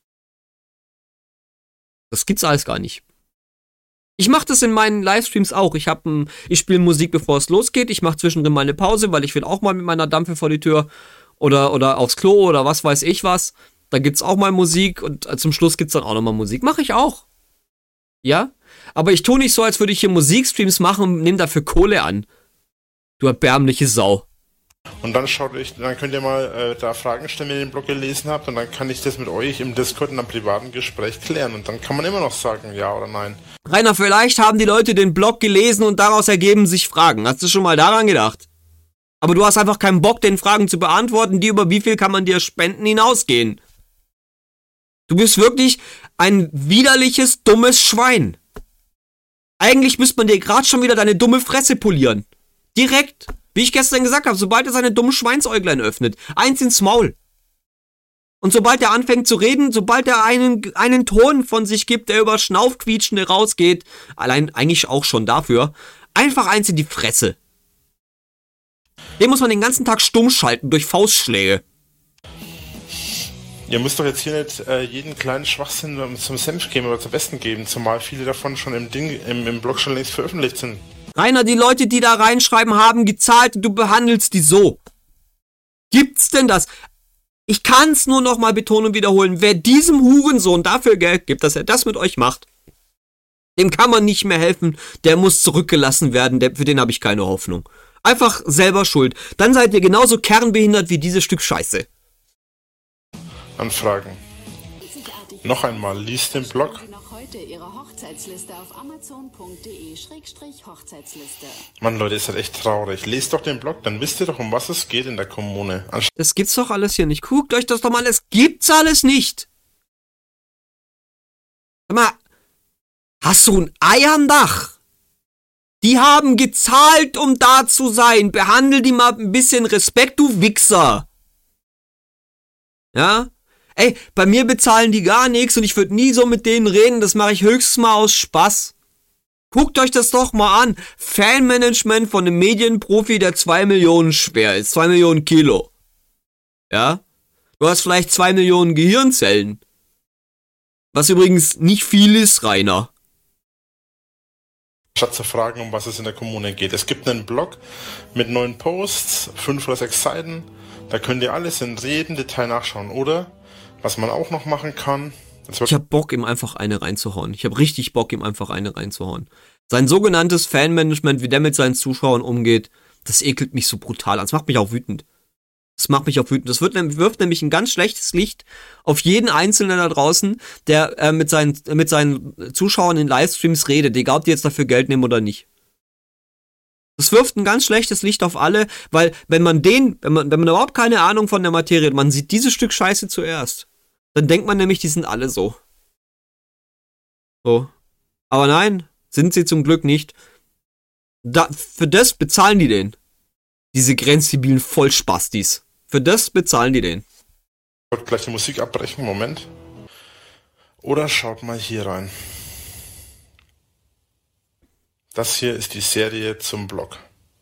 Das gibt's alles gar nicht. Ich mache das in meinen Livestreams auch. Ich hab ein, ich spiele Musik, bevor es losgeht. Ich mache zwischendrin mal eine Pause, weil ich will auch mal mit meiner Dampfe vor die Tür oder, oder aufs Klo oder was weiß ich was. Da gibt's auch mal Musik und zum Schluss gibt's dann auch nochmal Musik. Mache ich auch. Ja? Aber ich tue nicht so, als würde ich hier Musikstreams machen und nehme dafür Kohle an. Du erbärmliche Sau. Und dann schaut euch, dann könnt ihr mal äh, da Fragen stellen, wenn ihr den Blog gelesen habt, und dann kann ich das mit euch im Discord in einem privaten Gespräch klären. Und dann kann man immer noch sagen, ja oder nein. Rainer, vielleicht haben die Leute den Blog gelesen und daraus ergeben sich Fragen. Hast du schon mal daran gedacht? Aber du hast einfach keinen Bock, den Fragen zu beantworten, die über wie viel kann man dir spenden hinausgehen. Du bist wirklich ein widerliches, dummes Schwein. Eigentlich müsste man dir gerade schon wieder deine dumme Fresse polieren. Direkt. Wie ich gestern gesagt habe, sobald er seine dummen Schweinsäuglein öffnet. Eins ins Maul. Und sobald er anfängt zu reden, sobald er einen, einen Ton von sich gibt, der über Schnaufquietschende rausgeht, allein eigentlich auch schon dafür, einfach eins in die Fresse. Den muss man den ganzen Tag stumm schalten durch Faustschläge. Ihr müsst doch jetzt hier nicht äh, jeden kleinen Schwachsinn zum Senf geben oder zum Besten geben, zumal viele davon schon im Ding, im, im Blog schon längst veröffentlicht sind. Rainer, die Leute, die da reinschreiben, haben gezahlt und du behandelst die so. Gibt's denn das? Ich kann's nur noch mal betonen und wiederholen. Wer diesem Hurensohn dafür Geld gibt, dass er das mit euch macht, dem kann man nicht mehr helfen. Der muss zurückgelassen werden. Der, für den habe ich keine Hoffnung. Einfach selber schuld. Dann seid ihr genauso kernbehindert wie dieses Stück Scheiße. Anfragen. Noch einmal, lies den Blog. Noch heute Ihre Hochzeitsliste auf amazon punkt de Schrägstrich Hochzeitsliste. Mann, Leute, ist halt echt traurig. Lest doch den Blog, dann wisst ihr doch, um was es geht in der Kommune. Anst Das gibt's doch alles hier nicht. Guckt euch das doch mal an. Es gibt's alles nicht. Sag mal, hast du ein Ei am Dach? Die haben gezahlt, um da zu sein. Behandel die mal ein bisschen Respekt, du Wichser. Ja? Ey, bei mir bezahlen die gar nichts und ich würde nie so mit denen reden. Das mache ich höchstens mal aus Spaß. Guckt euch das doch mal an. Fanmanagement von einem Medienprofi, der zwei Millionen schwer ist. zwei Millionen Kilo. Ja? Du hast vielleicht zwei Millionen Gehirnzellen. Was übrigens nicht viel ist, Rainer. Statt zu fragen, um was es in der Kommune geht. Es gibt einen Blog mit neun Posts, fünf oder sechs Seiten. Da könnt ihr alles in jedem Detail nachschauen. Oder, was man auch noch machen kann... Ich hab Bock, ihm einfach eine reinzuhauen. Ich hab richtig Bock, ihm einfach eine reinzuhauen. Sein sogenanntes Fanmanagement, wie der mit seinen Zuschauern umgeht, das ekelt mich so brutal an. Das macht mich auch wütend. Das macht mich auch wütend. Das wird, wirft nämlich ein ganz schlechtes Licht auf jeden Einzelnen da draußen, der äh, mit, seinen, mit seinen Zuschauern in Livestreams redet, egal ob die jetzt dafür Geld nehmen oder nicht. Das wirft ein ganz schlechtes Licht auf alle, weil wenn man den, wenn man, wenn man überhaupt keine Ahnung von der Materie hat, man sieht dieses Stück Scheiße zuerst, dann denkt man nämlich, die sind alle so. So. Aber nein, sind sie zum Glück nicht. Da, für das bezahlen die den. Diese grenzdebilen Vollspastis. Für das bezahlen die den. Ich wollte gleich die Musik abbrechen, Moment. Oder schaut mal hier rein. Das hier ist die Serie zum Blog.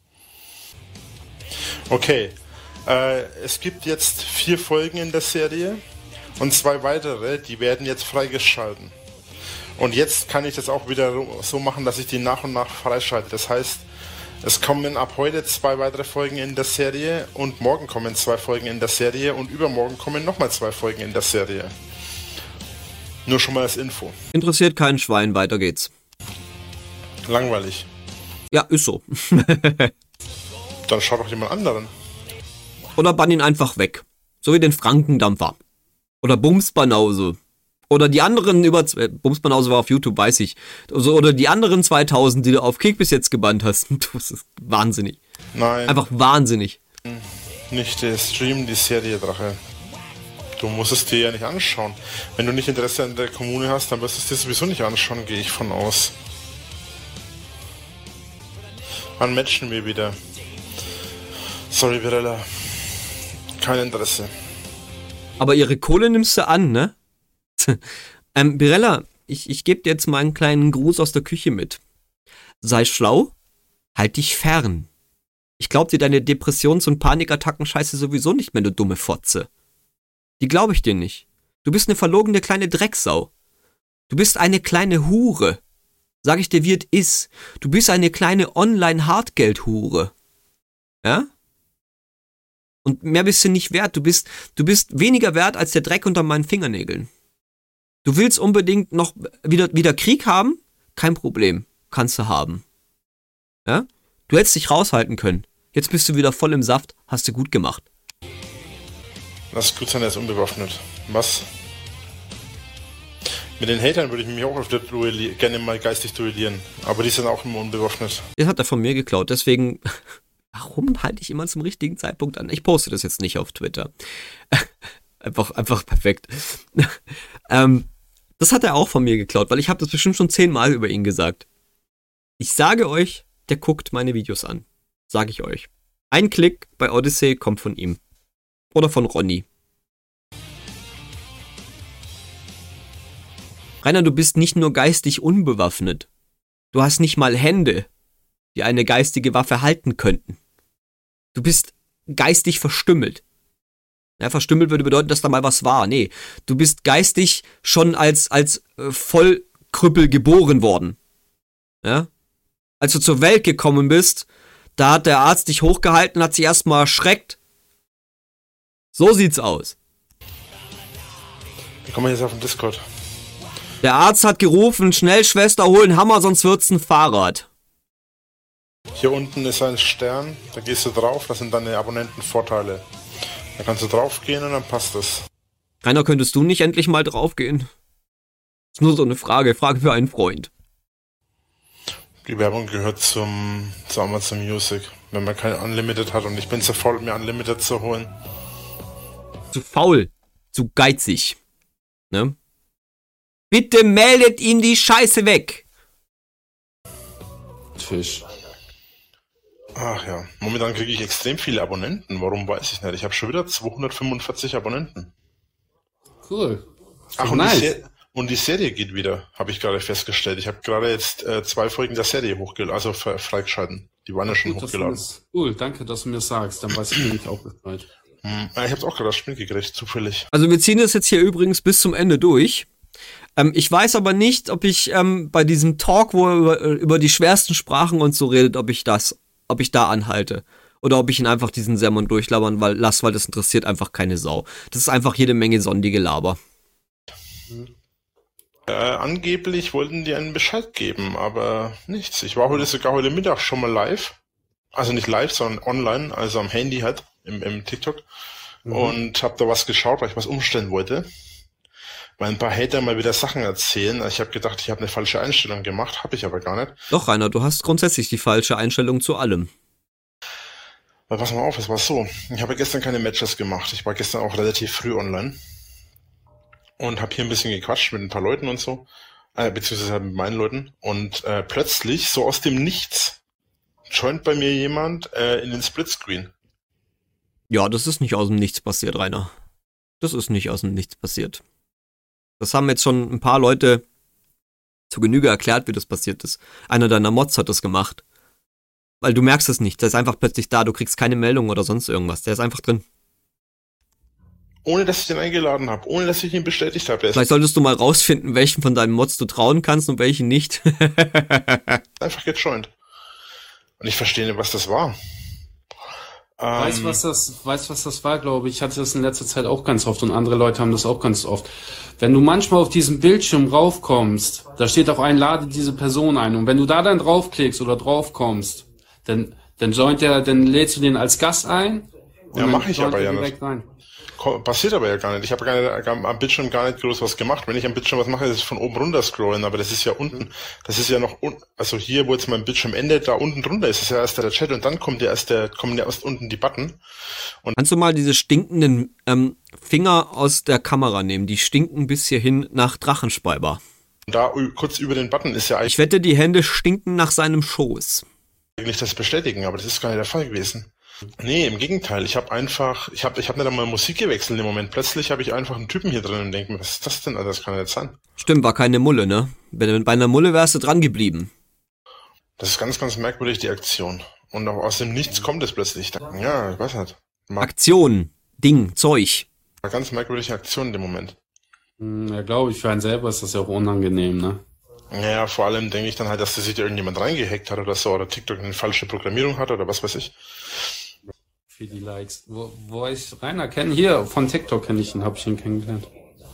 Okay, äh, es gibt jetzt vier Folgen in der Serie und zwei weitere, die werden jetzt freigeschalten. Und jetzt kann ich das auch wieder so machen, dass ich die nach und nach freischalte. Das heißt, es kommen ab heute zwei weitere Folgen in der Serie und morgen kommen zwei Folgen in der Serie und übermorgen kommen nochmal zwei Folgen in der Serie. Nur schon mal als Info. Interessiert kein Schwein, weiter geht's. Langweilig. Ja, ist so. Dann schau doch jemand anderen. Oder bann ihn einfach weg. So wie den Frankendampfer. Oder Bumsbanause. Oder die anderen über... Äh, Bumsbanause war auf YouTube, weiß ich. Also, oder die anderen zweitausend, die du auf Kick bis jetzt gebannt hast. Das ist wahnsinnig. Nein. Einfach wahnsinnig. Nicht der Stream, die Serie Drache. Du musst es dir ja nicht anschauen. Wenn du nicht Interesse an der Kommune hast, dann wirst du es dir sowieso nicht anschauen, gehe ich von aus. Wann matchen wir wieder? Sorry, Virella. Kein Interesse. Aber ihre Kohle nimmst du an, ne? ähm, Birella, ich, ich gebe dir jetzt mal einen kleinen Gruß aus der Küche mit. Sei schlau, halt dich fern. Ich glaub dir deine Depressions- und Panikattacken-Scheiße sowieso nicht mehr, du dumme Fotze. Die glaube ich dir nicht. Du bist eine verlogene kleine Drecksau. Du bist eine kleine Hure. Sag ich dir, wie es ist. Du bist eine kleine Online-Hartgeld-Hure. Ja? Und mehr bist du nicht wert. Du bist, du bist weniger wert als der Dreck unter meinen Fingernägeln. Du willst unbedingt noch wieder, wieder Krieg haben? Kein Problem. Kannst du haben. Ja? Du hättest dich raushalten können. Jetzt bist du wieder voll im Saft. Hast du gut gemacht. Lass gut sein, er ist unbewaffnet. Was? Mit den Hatern würde ich mich auch öfter gerne mal geistig duellieren. Aber die sind auch immer unbewaffnet. Den hat er von mir geklaut. Deswegen... Warum halte ich immer zum richtigen Zeitpunkt an? Ich poste das jetzt nicht auf Twitter. einfach, einfach perfekt. ähm, das hat er auch von mir geklaut, weil ich habe das bestimmt schon zehnmal über ihn gesagt. Ich sage euch, der guckt meine Videos an. Sage ich euch. Ein Klick bei Odyssey kommt von ihm. Oder von Ronny. Rainer, du bist nicht nur geistig unbewaffnet. Du hast nicht mal Hände, die eine geistige Waffe halten könnten. Du bist geistig verstümmelt. Ja, verstümmelt würde bedeuten, dass da mal was war. Nee, du bist geistig schon als, als äh, Vollkrüppel geboren worden. Ja? Als du zur Welt gekommen bist, da hat der Arzt dich hochgehalten, hat sich erstmal erschreckt. So sieht's aus. Wie kommen wir jetzt auf den Discord? Der Arzt hat gerufen, schnell Schwester, hol einen Hammer, sonst wird's ein Fahrrad. Hier unten ist ein Stern, da gehst du drauf, das sind deine Abonnentenvorteile. Da kannst du draufgehen und dann passt das. Rainer, könntest du nicht endlich mal draufgehen? Ist nur so eine Frage, Frage für einen Freund. Die Werbung gehört zum, zu Amazon Music, wenn man kein Unlimited hat und ich bin zu faul, mir Unlimited zu holen. Zu faul, zu geizig. Ne? Bitte meldet ihm die Scheiße weg. Fisch. Ach ja, momentan kriege ich extrem viele Abonnenten. Warum, weiß ich nicht. Ich habe schon wieder zweihundertfünfundvierzig Abonnenten. Cool. Ach, und, nice. die Se- und die Serie geht wieder, habe ich gerade festgestellt. Ich habe gerade jetzt äh, zwei Folgen der Serie hochgeladen, also fre- freigeschalten. Die waren ja schon Gut, dass du hochgeladen. mir's- cool, danke, dass du mir sagst. Dann weiß ich nämlich auch Bescheid. Hm, ich habe auch gerade das Spiel gekriegt, zufällig. Also wir ziehen das jetzt hier übrigens bis zum Ende durch. Ähm, ich weiß aber nicht, ob ich ähm, bei diesem Talk, wo er über, über die schwersten Sprachen und so redet, ob ich das, ob ich da anhalte. Oder ob ich ihn einfach diesen Sermon durchlabern weil, lass, weil das interessiert einfach keine Sau. Das ist einfach jede Menge sondige Laber. Äh, angeblich wollten die einen Bescheid geben, aber nichts. Ich war heute sogar heute Mittag schon mal live. Also nicht live, sondern online, also am Handy halt, im, im TikTok. Mhm. Und habe da was geschaut, weil ich was umstellen wollte. Weil ein paar Hater mal wieder Sachen erzählen. Also ich habe gedacht, ich habe eine falsche Einstellung gemacht, habe ich aber gar nicht. Doch, Rainer, du hast grundsätzlich die falsche Einstellung zu allem. Weil pass mal auf, es war so. Ich habe gestern keine Matches gemacht. Ich war gestern auch relativ früh online. Und habe hier ein bisschen gequatscht mit ein paar Leuten und so. Äh, beziehungsweise halt mit meinen Leuten. Und äh, plötzlich, so aus dem Nichts, joint bei mir jemand äh, in den Splitscreen. Ja, das ist nicht aus dem Nichts passiert, Rainer. Das ist nicht aus dem Nichts passiert. Das haben jetzt schon ein paar Leute zu Genüge erklärt, wie das passiert ist. Einer deiner Mods hat das gemacht. Weil du merkst es nicht. Der ist einfach plötzlich da. Du kriegst keine Meldung oder sonst irgendwas. Der ist einfach drin. Ohne, dass ich den eingeladen habe. Ohne, dass ich ihn bestätigt habe. Der ist Vielleicht solltest du mal rausfinden, welchen von deinen Mods du trauen kannst und welchen nicht. einfach gejoint. Und ich verstehe nicht, was das war. Weißt du, was das, weißt, was das war, glaube ich? Ich hatte das in letzter Zeit auch ganz oft und andere Leute haben das auch ganz oft. Wenn du manchmal auf diesen Bildschirm raufkommst, da steht auch ein, lade diese Person ein. Und wenn du da dann draufklickst oder draufkommst, dann, dann joint der, dann lädst du den als Gast ein. Und Ja, dann mach ich joint aber er ja direkt nicht. rein. Ko- Passiert aber ja gar nicht. Ich habe gar nicht, gar, am Bildschirm gar nicht groß was gemacht. Wenn ich am Bildschirm was mache, ist es von oben runter scrollen, aber das ist ja unten. Das ist ja noch unten. Also hier, wo jetzt mein Bildschirm endet, da unten drunter ist es ja erst der Chat und dann kommt ja erst der, kommen ja erst unten die Button. Kannst du mal diese stinkenden ähm, Finger aus der Kamera nehmen? Die stinken bis hierhin nach Drachenspeiber. Und da ü- kurz über den Button ist ja Ich wette, die Hände stinken nach seinem Schoß. eigentlich das Bestätigen, aber das ist gar nicht der Fall gewesen. Nee, im Gegenteil. Ich habe einfach, ich habe ich hab nicht einmal Musik gewechselt im Moment. Plötzlich habe ich einfach einen Typen hier drin und denke mir, was ist das denn? Also das kann ja nicht sein. Stimmt, war keine Mulle, ne? Wenn bei einer Mulle wärst du dran geblieben. Das ist ganz, ganz merkwürdig, die Aktion. Und auch aus dem Nichts kommt es plötzlich. Ja, ich weiß nicht. War Aktion, Ding, Zeug. eine ganz merkwürdige Aktion in dem Moment. Hm, Ja, glaube ich, für einen selber ist das ja auch unangenehm, ne? Naja, vor allem denke ich dann halt, dass da sich da irgendjemand reingehackt hat oder so, oder TikTok eine falsche Programmierung hat oder was weiß ich. Für die Likes. Wo, wo ich Rainer kenne, hier, von TikTok kenne ich ihn, habe ich ihn kennengelernt.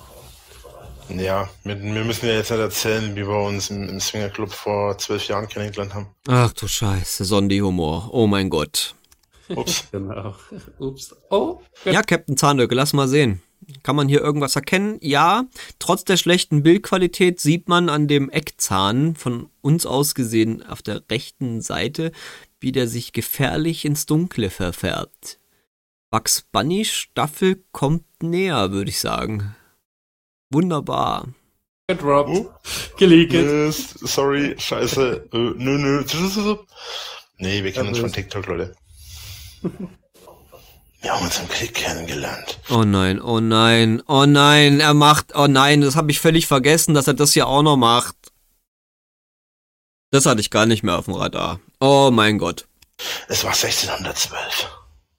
Ja, wir, wir müssen ja jetzt halt erzählen, wie wir uns im, im Swingerclub vor zwölf Jahren kennengelernt haben. Ach du Scheiße, Sondi-Humor. Oh mein Gott. Ups. Genau. Ups. Oh. Ja, Captain Zahnlücke, lass mal sehen. Kann man hier irgendwas erkennen? Ja, trotz der schlechten Bildqualität sieht man an dem Eckzahn, von uns aus gesehen auf der rechten Seite, wie der sich gefährlich ins Dunkle verfärbt. Bugs Bunny Staffel kommt näher, würde ich sagen. Wunderbar. Gedroppt. Uh. Geleakt. Yes, sorry, scheiße, äh, nö, nö. Nee, wir kennen uns von TikTok, Leute. Wir haben uns im Krieg kennengelernt. Oh nein, oh nein, oh nein, er macht, oh nein, das habe ich völlig vergessen, dass er das hier auch noch macht. Das hatte ich gar nicht mehr auf dem Radar. Oh mein Gott. Es war sechzehnhundertzwölf.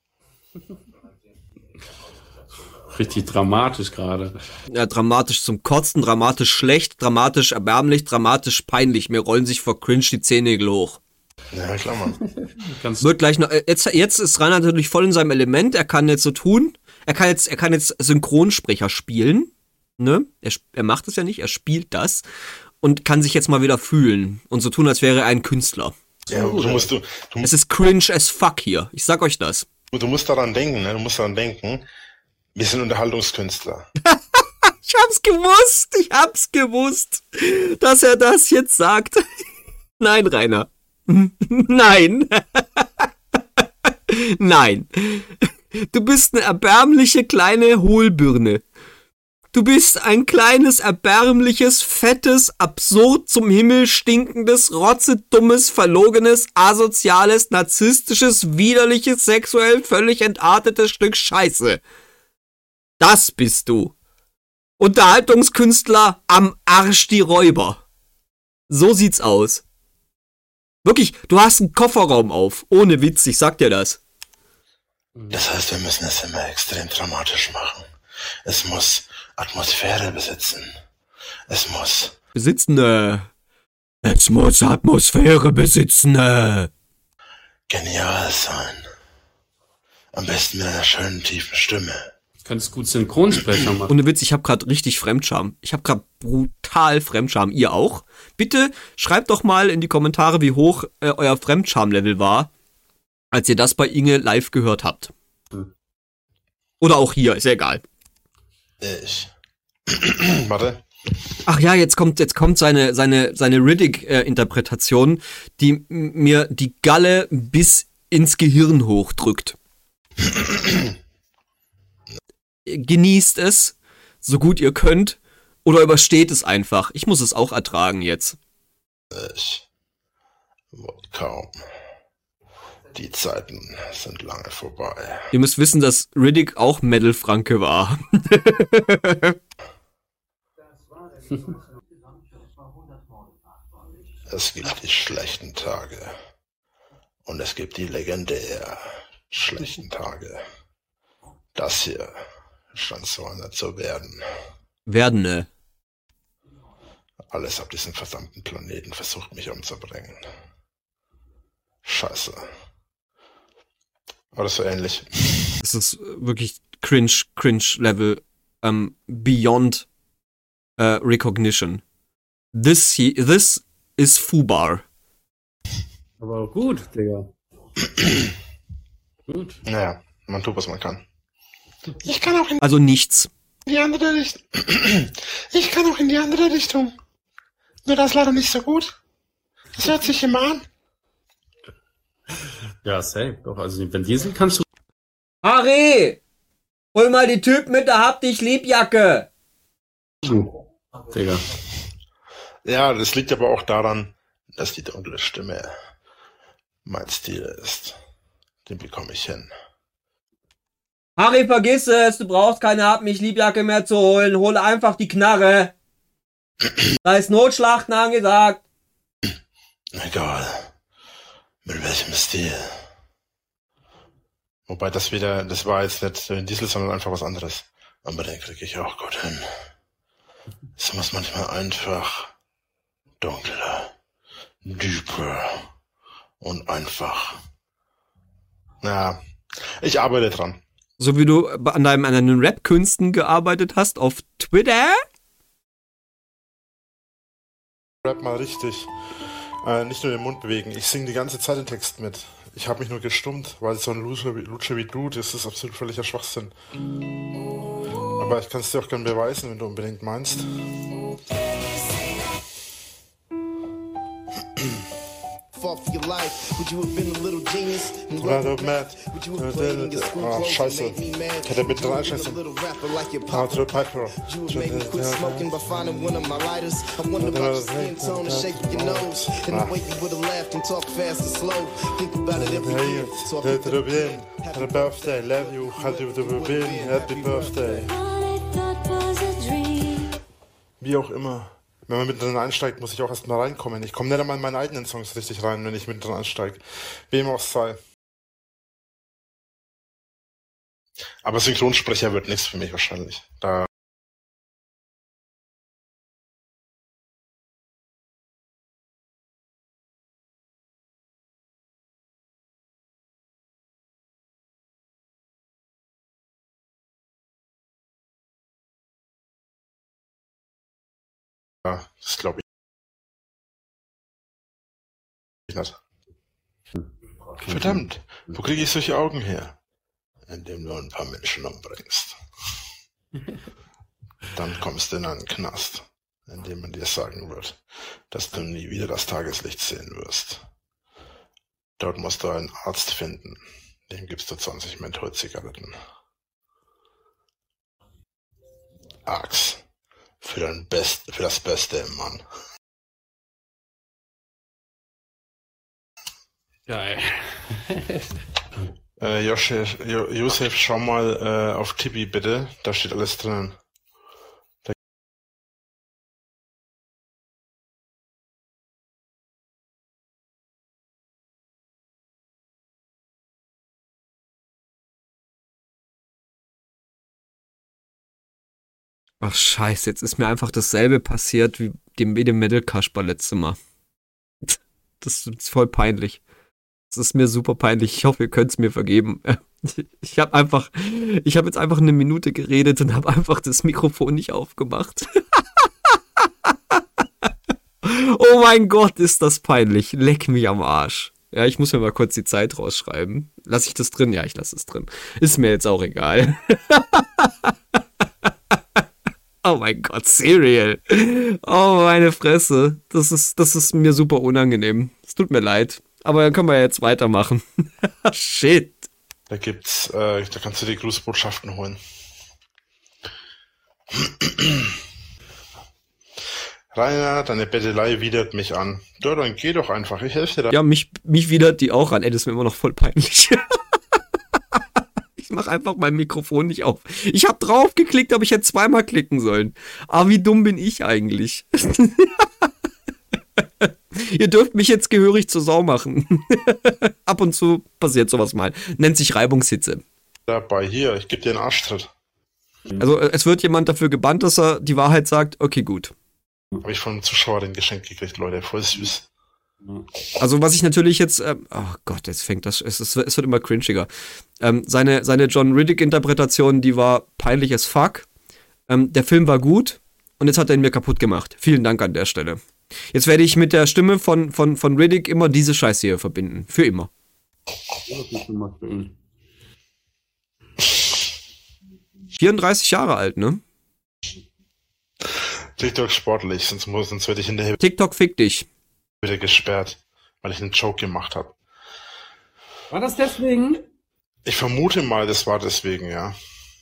Richtig dramatisch gerade. Ja, dramatisch zum Kotzen, dramatisch schlecht, dramatisch erbärmlich, dramatisch peinlich. Mir rollen sich vor Cringe die Zehennägel hoch. Ja, klar, Mann. Ganz Wird gleich noch, jetzt, jetzt ist Rainer natürlich voll in seinem Element. Er kann jetzt so tun. Er kann jetzt, er kann jetzt Synchronsprecher spielen. Ne? Er, er macht es ja nicht, er spielt das. Und kann sich jetzt mal wieder fühlen. Und so tun, als wäre er ein Künstler. Ja, du musst, du, du, Es ist cringe as fuck hier. Ich sag euch das. du musst daran denken, ne? Du musst daran denken, wir sind Unterhaltungskünstler. Ich hab's gewusst. Ich hab's gewusst, dass er das jetzt sagt. Nein, Rainer. Nein. Nein. Du bist eine erbärmliche kleine Hohlbirne. Du bist ein kleines, erbärmliches, fettes, absurd zum Himmel stinkendes, rotzedummes, verlogenes, asoziales, narzisstisches, widerliches, sexuell völlig entartetes Stück Scheiße. Das bist du. Unterhaltungskünstler am Arsch die Räuber. So sieht's aus. Wirklich, du hast einen Kofferraum auf. Ohne Witz, ich sag dir das. Das heißt, wir müssen es immer extrem dramatisch machen. Es muss Atmosphäre besitzen. Es muss... Besitzende. Es muss Atmosphäre besitzen. genial sein. Am besten mit einer schönen, tiefen Stimme. Du könntest gut Synchronsprecher machen. Ohne Witz, ich habe gerade richtig Fremdscham. Ich habe gerade brutal Fremdscham. Ihr auch? Bitte schreibt doch mal in die Kommentare, wie hoch äh, euer Fremdscham-Level war, als ihr das bei Inge live gehört habt. Hm. Oder auch hier, ist ja egal. Ich. Warte. Ach ja, jetzt kommt jetzt kommt seine seine seine Riddick-Interpretation, die m- mir die Galle bis ins Gehirn hochdrückt. Genießt es, so gut ihr könnt, oder übersteht es einfach. Ich muss es auch ertragen jetzt. Ich. Wohl kaum. Die Zeiten sind lange vorbei. Ihr müsst wissen, dass Riddick auch Metal-Franke war. Es gibt die schlechten Tage. Und es gibt die legendär schlechten Tage. Das hier scheint so einer zu werden. Werdene. Alles auf diesem verdammten Planeten versucht mich umzubringen. Scheiße. Aber das so ähnlich. Das ist wirklich cringe, cringe Level, um, beyond uh, recognition. This, he, this is Fubar. Aber gut, Digga. Gut. Naja, man tut, was man kann. Ich kann auch in Also nichts. die andere Richtung. Ich kann auch in die andere Richtung. Nur das ist leider nicht so gut. Das hört sich immer an. Ja, safe. Doch, also wenn Diesel kannst du. Harry! Hol mal die Typ mit der Hab dich lieb Jacke! Digga. Ja, das liegt aber auch daran, dass die dunkle Stimme mein Stil ist. Den bekomme ich hin. Harry, vergiss es! Du brauchst keine Hab mich lieb Jacke mehr zu holen. Hole einfach die Knarre. Da ist Notschlachten angesagt. Egal. Mit welchem Stil. Wobei das wieder, das war jetzt nicht so ein Diesel, sondern einfach was anderes. Aber den kriege ich auch gut hin. Es muss manchmal einfach dunkler, deeper und einfach. Na, ich arbeite dran. So wie du an deinem, an deinen Rap-Künsten gearbeitet hast auf Twitter? Rap mal richtig. Äh, nicht nur den Mund bewegen. Ich singe die ganze Zeit den Text mit. Ich habe mich nur gestummt, weil so ein Lutscher wie, Lutscher wie du, das ist absolut völliger Schwachsinn. Aber ich kann es dir auch gerne beweisen, wenn du unbedingt meinst. Rather mad. Ah, scheiße. Ich hätte mit drei Scheiße. Rather Piper. Happy birthday, love you, happy birthday. Wie auch immer. Wenn man mittendrin einsteigt, muss ich auch erstmal reinkommen. Ich komme nicht einmal in meine eigenen Songs richtig rein, wenn ich mittendrin einsteige. Wem auch sei. Aber Synchronsprecher wird nichts für mich wahrscheinlich. Da Ja, das glaube ich nicht. Verdammt, wo kriege ich solche Augen her? Indem du ein paar Menschen umbringst. Dann kommst du in einen Knast, in dem man dir sagen wird, dass du nie wieder das Tageslicht sehen wirst. Dort musst du einen Arzt finden. Dem gibst du zwanzig Menthol-Zigaretten. Axt. Für, dein Best, für das Beste im Mann. Geil. Äh, Josef, Jo- Josef, schau mal äh, auf Tibi bitte. Da steht alles drinnen. Ach scheiße, jetzt ist mir einfach dasselbe passiert wie dem mit dem Metal Kasper letzte Mal. Das ist voll peinlich. Das ist mir super peinlich. Ich hoffe, ihr könnt es mir vergeben. Ich habe einfach, ich habe jetzt einfach eine Minute geredet und habe einfach das Mikrofon nicht aufgemacht. Oh mein Gott, ist das peinlich. Leck mich am Arsch. Ja, ich muss mir mal kurz die Zeit rausschreiben. Lass ich das drin? Ja, ich lasse es drin. Ist mir jetzt auch egal. Oh mein Gott, Serial. Oh, meine Fresse. Das ist, das ist mir super unangenehm. Es tut mir leid. Aber dann können wir jetzt weitermachen. Shit. Da gibt's, äh, da kannst du die Grußbotschaften holen. Rainer, deine Bettelei widert mich an. Ja, dann geh doch einfach, ich helfe dir da. Ja, mich, mich widert die auch an. Ey, das ist mir immer noch voll peinlich. Ich mach einfach mein Mikrofon nicht auf. Ich habe drauf geklickt, aber ich hätte zweimal klicken sollen. Aber wie dumm bin ich eigentlich? Ihr dürft mich jetzt gehörig zur Sau machen. Ab und zu passiert sowas mal. Nennt sich Reibungshitze. Dabei hier, ich gebe dir einen Arschtritt. Also es wird jemand dafür gebannt, dass er die Wahrheit sagt. Okay, gut. Habe ich von einem Zuschauer den Geschenk gekriegt, Leute, voll süß. Also was ich natürlich jetzt, ähm, oh Gott, jetzt fängt das, es, es, es wird immer cringiger. Ähm, seine, seine John Riddick-Interpretation, die war peinlich as fuck. Ähm, der Film war gut und jetzt hat er ihn mir kaputt gemacht. Vielen Dank an der Stelle. Jetzt werde ich mit der Stimme von, von, von Riddick immer diese Scheiße hier verbinden. Für immer. vierunddreißig Jahre alt, ne? TikTok sportlich, sonst, muss, sonst werde ich in der TikTok fick dich. wieder gesperrt, weil ich einen Joke gemacht habe. War das deswegen? Ich vermute mal, das war deswegen, ja.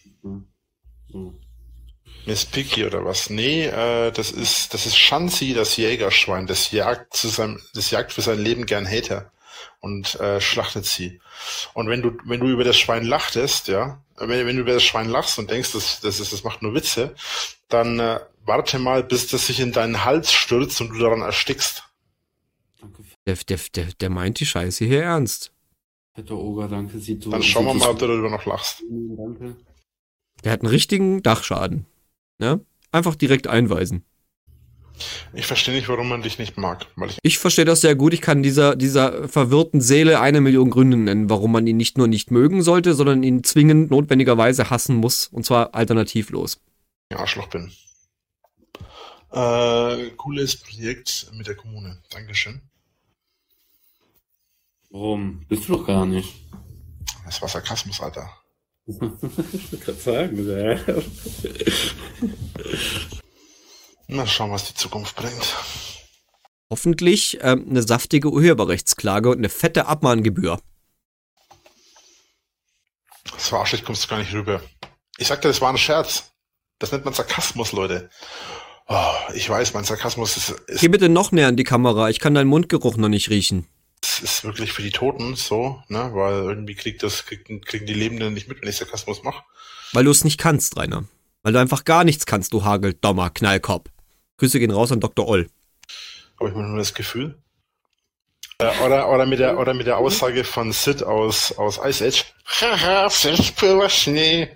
Miss Piggy oder was? Nee, äh, das ist das ist Schanzi, das Jägerschwein. Das jagt zu seinem, das jagt für sein Leben gern Hater und äh, schlachtet sie. Und wenn du wenn du über das Schwein lachtest, ja, wenn, wenn du über das Schwein lachst und denkst, das das ist das macht nur Witze, dann äh, warte mal, bis das sich in deinen Hals stürzt und du daran erstickst. Danke, Der, der, der, der meint die Scheiße hier ernst. fetter Oger, danke. Sieht so. Dann schauen wir mal, ob du darüber noch lachst. Danke. Der hat einen richtigen Dachschaden. Ne? Einfach direkt einweisen. Ich verstehe nicht, warum man dich nicht mag. Weil ich Ich verstehe das sehr gut. Ich kann dieser, dieser verwirrten Seele eine Million Gründe nennen, warum man ihn nicht nur nicht mögen sollte, sondern ihn zwingend notwendigerweise hassen muss. Und zwar alternativlos. ein Arschloch bin. Äh, cooles Projekt mit der Kommune. Dankeschön. Warum? Bist du doch gar nicht. Das war Sarkasmus, Alter. Ich wollte gerade sagen, ja. Na, schauen, was die Zukunft bringt. Hoffentlich ähm, eine saftige Urheberrechtsklage und eine fette Abmahngebühr. Das war arschig, kommst du gar nicht rüber. Ich sagte, das war ein Scherz. Das nennt man Sarkasmus, Leute. Oh, ich weiß, mein Sarkasmus ist, ist, Geh bitte noch näher an die Kamera. Ich kann deinen Mundgeruch noch nicht riechen. ist wirklich für die Toten so, ne? Weil irgendwie kriegt das, kriegen, kriegen die Lebenden nicht mit, wenn ich Sarkasmus mache. Weil du es nicht kannst, Rainer. Weil du einfach gar nichts kannst, du Hageldommer Knallkopf. Grüße gehen raus an Doktor Oll. Habe ich mir nur das Gefühl. Äh, oder, oder, mit der, oder mit der Aussage von Sid aus, aus Ice Age. Haha, frisch pure Schnee.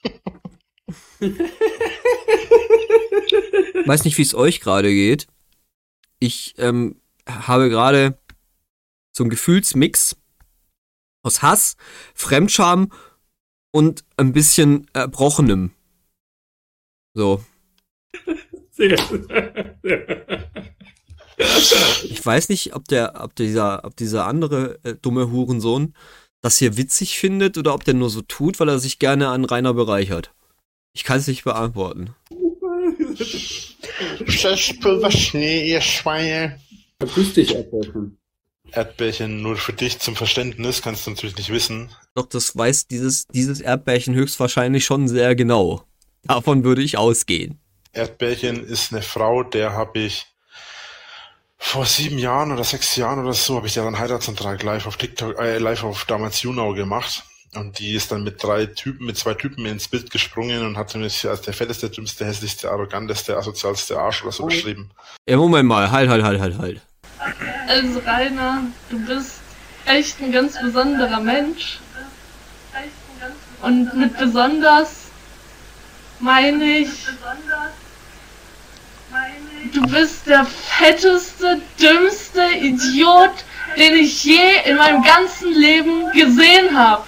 Weiß nicht, wie es euch gerade geht. Ich ähm, habe gerade so einen Gefühlsmix aus Hass, Fremdscham und ein bisschen Erbrochenem. So. Ich weiß nicht, ob der, ob dieser, ob dieser andere äh, dumme Hurensohn das hier witzig findet oder ob der nur so tut, weil er sich gerne an Rainer bereichert. Ich kann es nicht beantworten. Scheißpulver Schnee, ihr Schweine. Vergrüß dich, Erdbeerchen. Erdbärchen, nur für dich zum Verständnis, kannst du natürlich nicht wissen. Doch das weiß dieses, dieses Erdbärchen höchstwahrscheinlich schon sehr genau. Davon würde ich ausgehen. Erdbärchen ist eine Frau, der habe ich vor sieben Jahren oder sechs Jahren oder so, habe ich deren Heiratsantrag live auf TikTok, äh, live auf damals YouNow gemacht. Und die ist dann mit drei Typen, mit zwei Typen ins Bild gesprungen und hat mich als der fetteste, dümmste, hässlichste, arroganteste, asozialste Arsch oder so beschrieben. Ja, Moment mal, halt, halt, halt, halt, halt. Also Rainer, du bist echt ein ganz besonderer Mensch. Und mit besonders meine ich, du bist der fetteste, dümmste Idiot, den ich je in meinem ganzen Leben gesehen habe.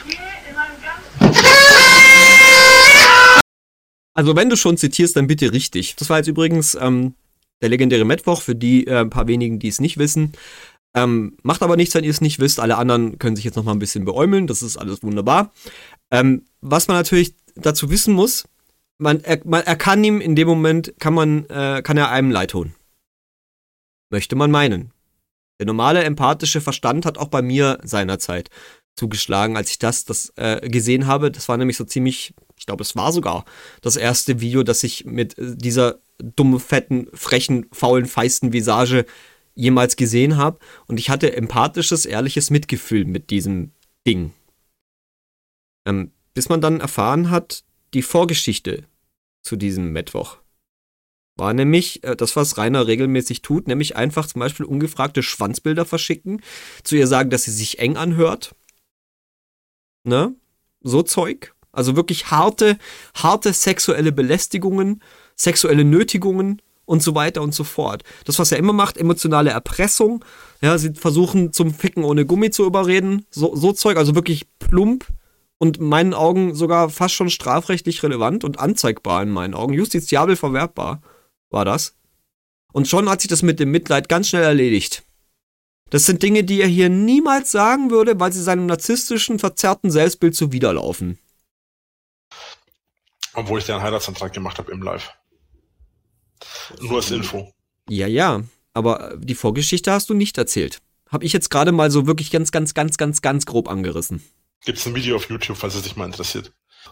Also wenn du schon zitierst, dann bitte richtig. Das war jetzt übrigens ähm, der legendäre Mittwoch, für die äh, paar wenigen, die es nicht wissen. Ähm, macht aber nichts, wenn ihr es nicht wisst. Alle anderen können sich jetzt noch mal ein bisschen beäumeln. Das ist alles wunderbar. Ähm, was man natürlich dazu wissen muss, man er, man, er kann ihm in dem Moment, kann man, äh, kann er einem leid tun. Möchte man meinen. Der normale empathische Verstand hat auch bei mir seinerzeit zugeschlagen, als ich das, das äh, gesehen habe. Das war nämlich so ziemlich, ich glaube, es war sogar das erste Video, das ich mit äh, dieser dummen, fetten, frechen, faulen, feisten Visage jemals gesehen habe. Und ich hatte empathisches, ehrliches Mitgefühl mit diesem Ding. Ähm, bis man dann erfahren hat, die Vorgeschichte zu diesem Mittwoch war nämlich äh, das, was Rainer regelmäßig tut, nämlich einfach zum Beispiel ungefragte Schwanzbilder verschicken, zu ihr sagen, dass sie sich eng anhört. Ne? So Zeug. Also wirklich harte, harte sexuelle Belästigungen, sexuelle Nötigungen und so weiter und so fort. Das, was er immer macht, emotionale Erpressung. Ja, sie versuchen zum Ficken ohne Gummi zu überreden. So, so Zeug, also wirklich plump und in meinen Augen sogar fast schon strafrechtlich relevant und anzeigbar in meinen Augen. Justiziabel verwertbar war das. Und schon hat sich das mit dem Mitleid ganz schnell erledigt. Das sind Dinge, die er hier niemals sagen würde, weil sie seinem narzisstischen, verzerrten Selbstbild zuwiderlaufen. Obwohl ich dir einen Heiratsantrag gemacht habe im Live. Nur als Info. Ja, ja, aber die Vorgeschichte hast du nicht erzählt. Hab ich jetzt gerade mal so wirklich ganz, ganz, ganz, ganz, ganz grob angerissen. Gibt's ein Video auf YouTube, falls es dich mal interessiert.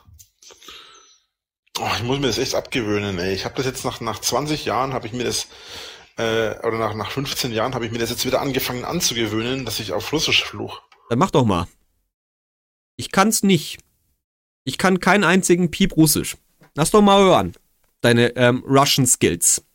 Oh, ich muss mir das echt abgewöhnen, ey. Ich habe das jetzt nach, nach zwanzig Jahren, habe ich mir das, äh, oder nach, nach fünfzehn Jahren habe ich mir das jetzt wieder angefangen anzugewöhnen, dass ich auf Russisch fluch. Dann mach doch mal. Ich kann's nicht. Ich kann keinen einzigen Piep Russisch. Lass doch mal hören. Deine ähm, Russian Skills.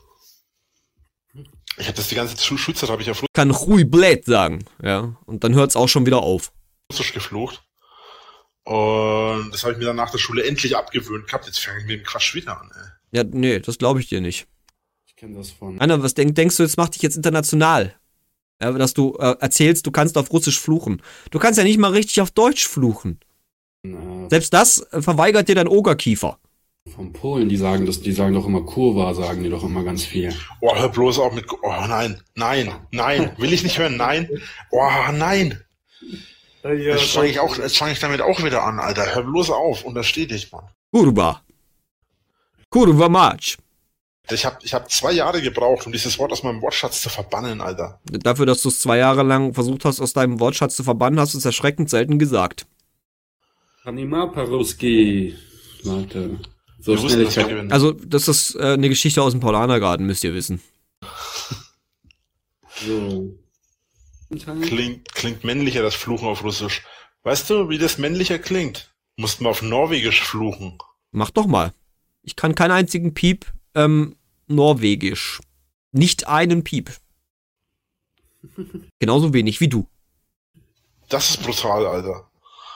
Ich habe das die ganze Schu- Schulzeit habe ich auf Kann Ruy Blät sagen. Ja. Und dann hört's auch schon wieder auf. Russisch geflucht. Und das habe ich mir dann nach der Schule endlich abgewöhnt gehabt. Jetzt fange ich mit dem Quatsch wieder an, ey. Ja, nee, das glaube ich dir nicht. Ich kenne das von. Anna, was denk, denkst du, jetzt macht dich jetzt international? Ja, dass du äh, erzählst, du kannst auf Russisch fluchen. Du kannst ja nicht mal richtig auf Deutsch fluchen. Na, Selbst das äh, verweigert dir dein Ogerkiefer. von Polen, die sagen das, die sagen doch immer Kurwa, sagen die doch immer ganz viel. Oh, hör bloß auf mit... Oh, nein, nein, nein. Will ich nicht hören, nein. Oh, nein. Jetzt fange ich, auch- jetzt fang ich damit auch wieder an, Alter. Hör bloß auf, untersteh dich, Mann. Kurwa. Kurwa March. Ich habe ich hab zwei Jahre gebraucht, um dieses Wort aus meinem Wortschatz zu verbannen, Alter. Dafür, dass du es zwei Jahre lang versucht hast, aus deinem Wortschatz zu verbannen, hast du es erschreckend selten gesagt. Anima Paruski. Warte. So Wir wussten, schnell dass ich wir gewinnen. Also, das ist äh, eine Geschichte aus dem Paulanergarten, müsst ihr wissen. So. Klingt, klingt männlicher, das Fluchen auf Russisch. Weißt du, wie das männlicher klingt? Musst mal auf Norwegisch fluchen. Mach doch mal. Ich kann keinen einzigen Piep ähm, Norwegisch. Nicht einen Piep. Genauso wenig wie du. Das ist brutal, Alter.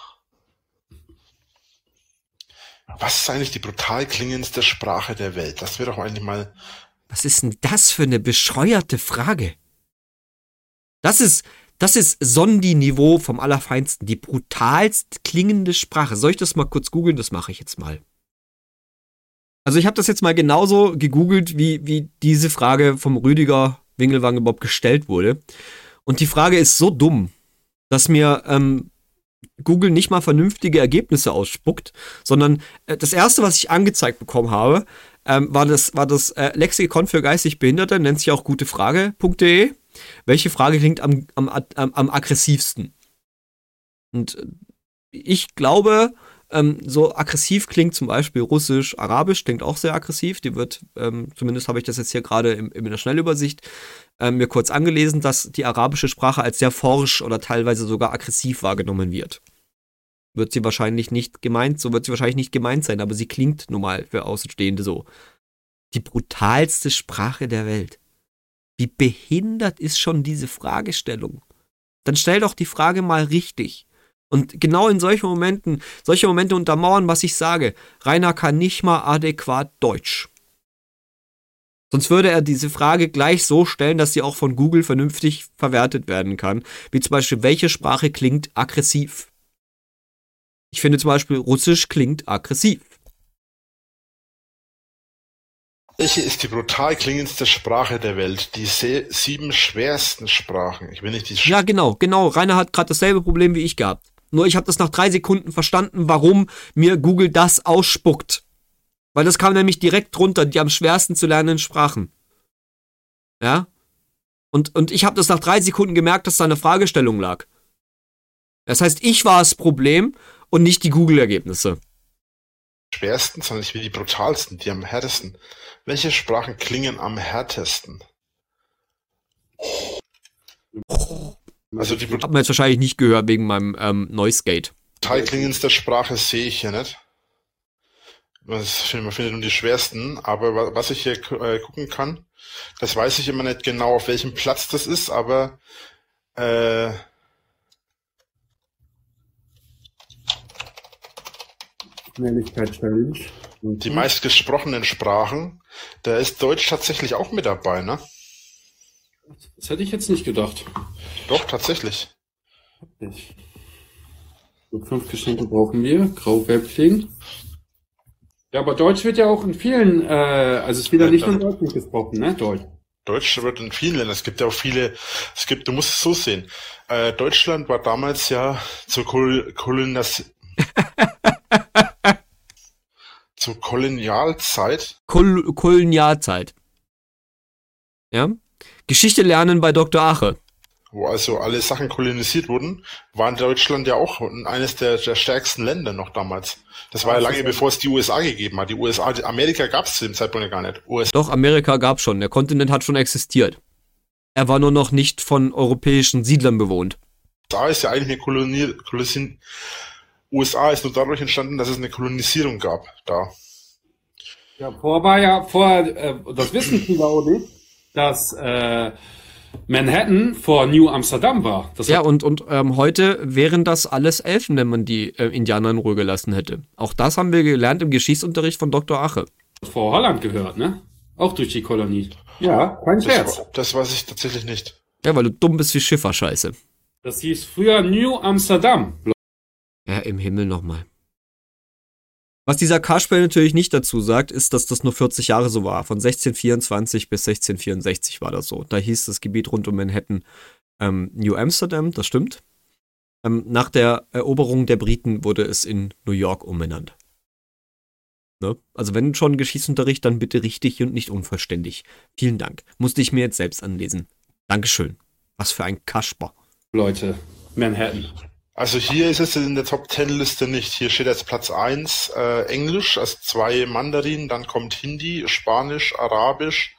Was ist eigentlich die brutal klingendste Sprache der Welt? Das wäre doch eigentlich mal... Was ist denn das für eine bescheuerte Frage? Das ist, das ist Sondi-Niveau vom Allerfeinsten. Die brutalst klingende Sprache. Soll ich das mal kurz googeln? Das mache ich jetzt mal. Also ich habe das jetzt mal genauso gegoogelt, wie, wie diese Frage vom Rüdiger Wingelwang überhaupt gestellt wurde. Und die Frage ist so dumm, dass mir ähm, Google nicht mal vernünftige Ergebnisse ausspuckt, sondern äh, das erste, was ich angezeigt bekommen habe, ähm, war das, war das äh, Lexikon für geistig Behinderte, nennt sich auch gutefrage punkt de. Welche Frage klingt am, am, am, am aggressivsten? Und äh, ich glaube, ähm, so aggressiv klingt zum Beispiel Russisch, Arabisch klingt auch sehr aggressiv. Die wird, ähm, zumindest habe ich das jetzt hier gerade im, in der Schnellübersicht ähm, mir kurz angelesen, dass die arabische Sprache als sehr forsch oder teilweise sogar aggressiv wahrgenommen wird. Wird sie wahrscheinlich nicht gemeint, so wird sie wahrscheinlich nicht gemeint sein, aber sie klingt nun mal für Außenstehende so. Die brutalste Sprache der Welt. Wie behindert ist schon diese Fragestellung? Dann stell doch die Frage mal richtig. Und genau in solchen Momenten, solche Momente untermauern, was ich sage. Rainer kann nicht mal adäquat Deutsch. Sonst würde er diese Frage gleich so stellen, dass sie auch von Google vernünftig verwertet werden kann. Wie zum Beispiel, welche Sprache klingt aggressiv? Ich finde zum Beispiel, Russisch klingt aggressiv. Welche ist die brutal klingendste Sprache der Welt? Die se- sieben schwersten Sprachen. Ich will nicht die Sch- Ja, genau, genau. Rainer hat gerade dasselbe Problem wie ich gehabt. Nur ich habe das nach drei Sekunden verstanden, warum mir Google das ausspuckt. Weil das kam nämlich direkt drunter, die am schwersten zu lernenden Sprachen. Ja? Und, und ich habe das nach drei Sekunden gemerkt, dass da eine Fragestellung lag. Das heißt, ich war das Problem und nicht die Google-Ergebnisse. schwersten, sondern ich will die brutalsten, die am härtesten. Welche Sprachen klingen am härtesten? Also die Hat man jetzt wahrscheinlich nicht gehört wegen meinem ähm, Noise Gate. brutal klingendste Sprache sehe ich hier nicht. Das, man findet nur die schwersten, aber wa- was ich hier gu- äh, gucken kann, das weiß ich immer nicht genau, auf welchem Platz das ist, aber äh, Schnelligkeit-Challenge. die meistgesprochenen Sprachen, da ist Deutsch tatsächlich auch mit dabei, ne? Das hätte ich jetzt nicht gedacht. Doch, tatsächlich. Ich. So, fünf Geschenke brauchen wir. Grau-Gelb-Kling. Ja, aber Deutsch wird ja auch in vielen, äh, also es wird ja nicht nur in Deutschland gesprochen, ne? Deutsch. Deutsch wird in vielen Ländern, es gibt ja auch viele, es gibt, du musst es so sehen, äh, Deutschland war damals ja zur Kol Kolonas zur Kolonialzeit, Kol Kolonialzeit. Ja? Geschichte lernen bei Doktor Ache. wo also alle Sachen kolonisiert wurden, war Deutschland ja auch eines der, der stärksten Länder noch damals. Das war ja lange bevor es die U S A gegeben hat. Die U S A, die Amerika gab es zu dem Zeitpunkt ja gar nicht. U S A Doch, Amerika gab schon. Der Kontinent hat schon existiert. Er war nur noch nicht von europäischen Siedlern bewohnt. ist ja eigentlich eine Kolonie, Kolonie, U S A ist nur dadurch entstanden, dass es eine Kolonisierung gab da. Ja, vor war ja, vor, äh, das wissen viele auch nicht, dass äh, Manhattan vor New Amsterdam war. Das Ja, hat und, und ähm, heute wären das alles Elfen, wenn man die äh, Indianer in Ruhe gelassen hätte. Auch das haben wir gelernt im Geschichtsunterricht von Doktor Ache. vor Holland gehört, ne? Auch durch die Kolonie. Ja, kein Scherz. Das, das weiß ich tatsächlich nicht. Ja, weil du dumm bist wie Schifferscheiße. Das hieß früher New Amsterdam. Ja, im Himmel nochmal. Was dieser Kasperl natürlich nicht dazu sagt, ist, dass das nur vierzig Jahre so war. Von sechzehnhundertvierundzwanzig bis sechzehnhundertvierundsechzig war das so. Da hieß das Gebiet rund um Manhattan ähm, New Amsterdam, das stimmt. Ähm, nach der Eroberung der Briten wurde es in New York umbenannt. Ne? Also wenn schon Geschichtsunterricht, dann bitte richtig und nicht unvollständig. Vielen Dank. Musste ich mir jetzt selbst anlesen. Dankeschön. Was für ein Kasper. Leute, Manhattan. Also hier ist es in der Top Ten Liste nicht. Hier steht als Platz eins äh, Englisch, also zwei Mandarin, dann kommt Hindi, Spanisch, Arabisch,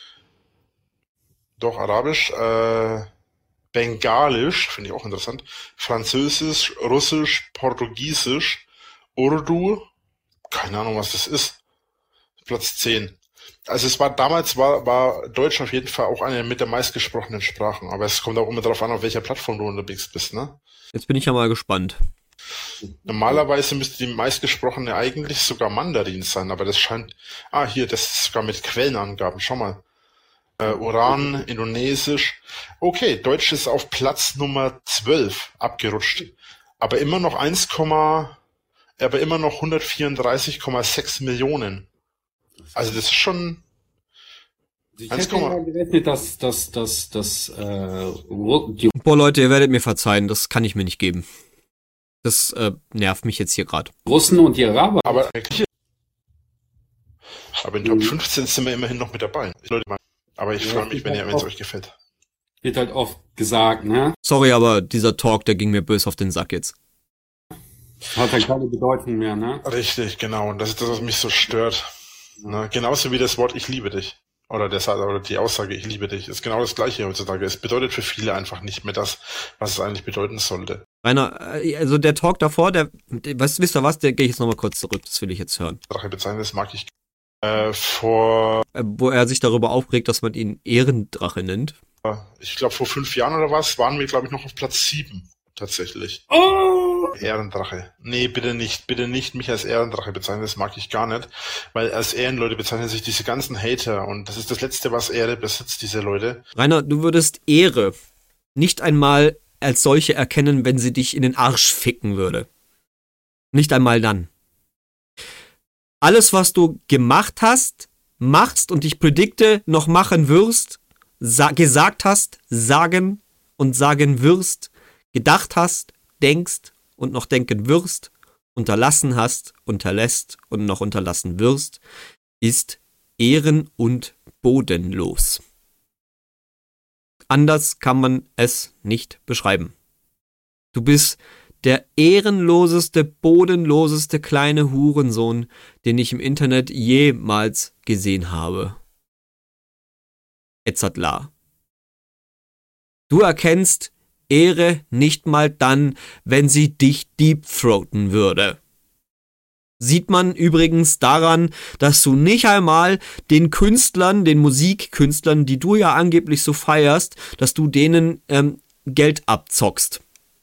doch Arabisch, äh, Bengalisch, finde ich auch interessant, Französisch, Russisch, Portugiesisch, Urdu, keine Ahnung, was das ist, Platz zehn. Also es war damals war, war Deutsch auf jeden Fall auch eine mit der meistgesprochenen Sprachen, aber es kommt auch immer darauf an, auf welcher Plattform du unterwegs bist, ne? Jetzt bin ich ja mal gespannt. Normalerweise müsste die meistgesprochene eigentlich sogar Mandarin sein, aber das scheint... Ah, hier, das ist sogar mit Quellenangaben. Schau mal. Äh, Uran, Indonesisch. Okay, Deutsch ist auf Platz Nummer zwölf abgerutscht. Aber immer noch eins, aber immer noch hundertvierunddreißig Komma sechs Millionen. Also das ist schon... Ich hätte ja gerechnet, dass, dass, dass, dass, äh, die Boah, Leute, ihr werdet mir verzeihen, das kann ich mir nicht geben. Das äh, nervt mich jetzt hier gerade. Russen und die Araber. Aber, aber in Top fünfzehn sind wir immerhin noch mit dabei. Leute, aber ich Ja, freue mich, wenn ihr, wenn es auch- euch gefällt. Wird halt oft gesagt, ne? Sorry, aber dieser Talk, der ging mir böse auf den Sack jetzt. Hat halt keine Bedeutung mehr, ne? Richtig, genau. Und das ist das, was mich so stört. Ne? Genauso wie das Wort "Ich liebe dich" oder, der, Sa- oder die Aussage "Ich liebe dich" ist genau das Gleiche heutzutage. Es bedeutet für viele einfach nicht mehr das, was es eigentlich bedeuten sollte. Rainer, äh, also der Talk davor, der, der was, wisst ihr was, der gehe ich jetzt nochmal kurz zurück, das will ich jetzt hören. Drache bezeichnen, das mag ich. Äh, vor, Äh, wo er sich darüber aufregt, dass man ihn Ehrendrache nennt. ich glaube, vor fünf Jahren oder was, waren wir, glaube ich, noch auf Platz sieben. Tatsächlich. Oh! Ehrendrache. Nee, bitte nicht, bitte nicht mich als Ehrendrache bezeichnen, das mag ich gar nicht. Weil als Ehrenleute bezeichnen sich diese ganzen Hater und das ist das Letzte, was Ehre besitzt, diese Leute. Rainer, du würdest Ehre nicht einmal als solche erkennen, wenn sie dich in den Arsch ficken würde. Nicht einmal dann. Alles, was du gemacht hast, machst und ich predikte, noch machen wirst, sa- gesagt hast, sagen und sagen wirst, gedacht hast, denkst und noch denken wirst, unterlassen hast, unterlässt und noch unterlassen wirst, ist ehren- und bodenlos. Anders kann man es nicht beschreiben. Du bist der ehrenloseste, bodenloseste kleine Hurensohn, den ich im Internet jemals gesehen habe. Etzadler. Du erkennst Ehre nicht mal dann, wenn sie dich deepthroaten würde. Sieht man übrigens daran, dass du nicht einmal den Künstlern, den Musikkünstlern, die du ja angeblich so feierst, dass du denen ähm, Geld abzockst.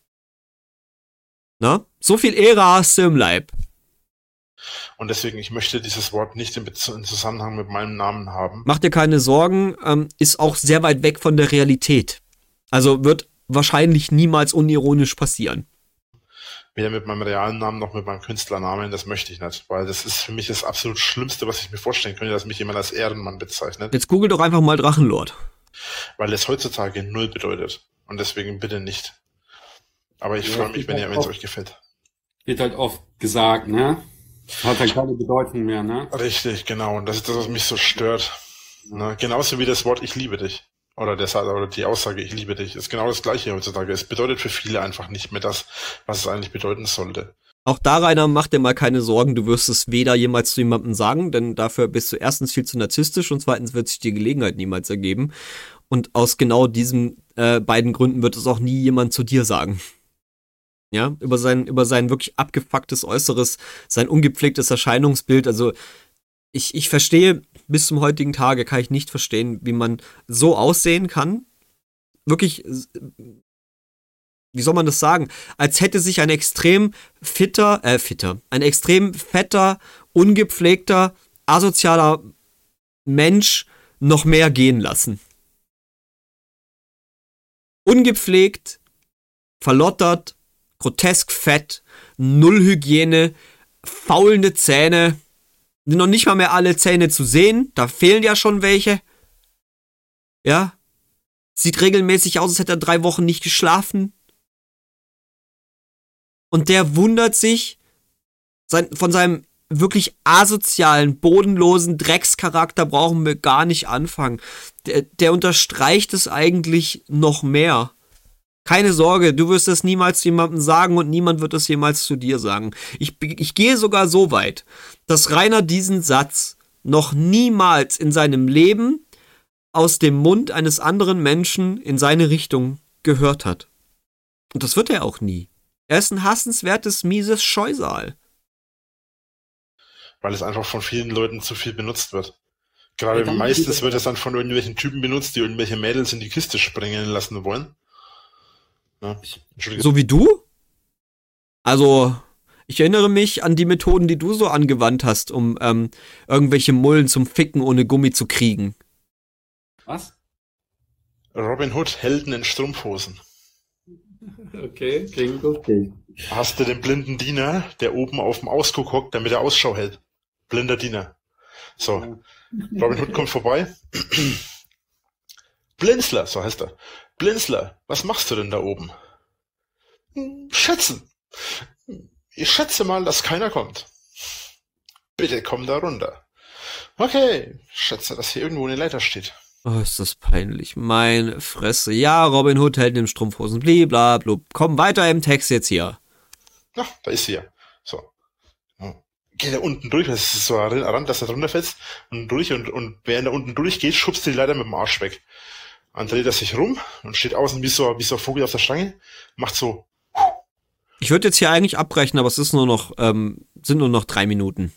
Na? So viel Ehre hast du im Leib. Und deswegen, ich möchte dieses Wort nicht in, Bez- in Zusammenhang mit meinem Namen haben. Mach dir keine Sorgen, ähm, ist auch sehr weit weg von der Realität. Also wird wahrscheinlich niemals unironisch passieren. Weder mit meinem realen Namen noch mit meinem Künstlernamen, das möchte ich nicht. Weil das ist für mich das absolut Schlimmste, was ich mir vorstellen könnte, dass mich jemand als Ehrenmann bezeichnet. Jetzt google doch einfach mal Drachenlord. Weil es heutzutage null bedeutet. Und deswegen bitte nicht. Aber ich Ja, freue mich, ich wenn ihr, hab wenn es auch- euch gefällt. Wird halt oft gesagt, ne? Hat halt keine Bedeutung mehr, ne? Richtig, genau. Und das ist das, was mich so stört. Ne? Genauso wie das Wort "Ich liebe dich" oder, der, Sa- oder die Aussage "Ich liebe dich" ist genau das Gleiche heutzutage. Es bedeutet für viele einfach nicht mehr das, was es eigentlich bedeuten sollte. Auch da, Rainer, mach dir mal keine Sorgen, du wirst es weder jemals zu jemandem sagen, denn dafür bist du erstens viel zu narzisstisch und zweitens wird sich die Gelegenheit niemals ergeben. Und aus genau diesen äh, beiden Gründen wird es auch nie jemand zu dir sagen. Ja, über sein, über sein wirklich abgefucktes Äußeres, sein ungepflegtes Erscheinungsbild. Also ich, ich verstehe, bis zum heutigen Tage kann ich nicht verstehen, wie man so aussehen kann. Wirklich, äh, wie soll man das sagen? Als hätte sich ein extrem fitter, äh, fitter, ein extrem fetter, ungepflegter, asozialer Mensch noch mehr gehen lassen. Ungepflegt, verlottert, grotesk fett, null Hygiene, faulende Zähne, sind noch nicht mal mehr alle Zähne zu sehen, da fehlen ja schon welche. Ja, sieht regelmäßig aus, als hätte er drei Wochen nicht geschlafen. Und der wundert sich sein, von seinem wirklich asozialen, bodenlosen Dreckscharakter brauchen wir gar nicht anfangen. Der, der unterstreicht es eigentlich noch mehr. Keine Sorge, du wirst es niemals jemandem sagen und niemand wird es jemals zu dir sagen. Ich, ich gehe sogar so weit, dass Rainer diesen Satz noch niemals in seinem Leben aus dem Mund eines anderen Menschen in seine Richtung gehört hat. Und das wird er auch nie. Er ist ein hassenswertes, mieses Scheusal. Weil es einfach von vielen Leuten zu viel benutzt wird. Gerade Ja, dann- meistens wird es dann von irgendwelchen Typen benutzt, die irgendwelche Mädels in die Kiste springen lassen wollen. Ja, Entschuldigung. So wie du? Also, ich erinnere mich an die Methoden, die du so angewandt hast, um ähm, irgendwelche Mullen zum Ficken ohne Gummi zu kriegen. Was? Robin Hood, Helden in Strumpfhosen. Okay, klingt lustig. Hast du den blinden Diener, der oben auf dem Ausguck hockt, damit er Ausschau hält? Blinder Diener. So. Robin Hood kommt vorbei. Blinzler, so heißt er. Blinzler, was machst du denn da oben? "Hm, Schätzen. Ich schätze mal, dass keiner kommt. Bitte komm da runter. Okay, ich schätze, dass hier irgendwo eine Leiter steht. Oh, ist das peinlich. Meine Fresse. Ja, Robin Hood hält in Strumpfhosen. Bliblablub. Komm weiter im Text jetzt hier. Na, da ist sie ja. So. Geht er unten durch, das ist so ein Rand, dass er runterfällt und durch und, und während er unten durchgeht, schubst er die Leiter mit dem Arsch weg. Dann dreht er sich rum und steht außen wie so, wie so ein Vogel auf der Stange, macht so. Ich würde jetzt hier eigentlich abbrechen, aber es ist nur noch, ähm, sind nur noch drei Minuten.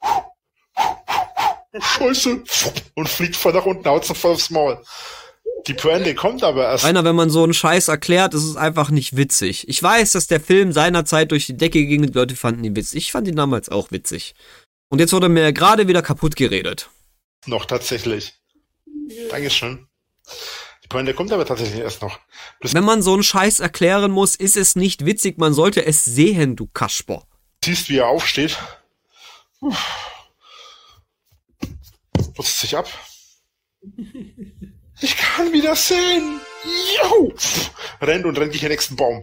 Scheiße! Und fliegt voll nach unten, haut voll aufs Maul. Die Pointe kommt aber erst. Einer, wenn man so einen Scheiß erklärt, ist es einfach nicht witzig. Ich weiß, dass der Film seinerzeit durch die Decke ging und die Leute fanden ihn witzig. Ich fand ihn damals auch witzig. Und jetzt wurde mir gerade wieder kaputt geredet. Noch tatsächlich. Dankeschön. Die Pointe kommt aber tatsächlich erst noch. Du Wenn man so einen Scheiß erklären muss, ist es nicht witzig. Man sollte es sehen, du Kasper. siehst, wie er aufsteht. Putzt sich ab. Ich kann wieder sehen. Juhu! Rennt und rennt gegen den nächsten Baum.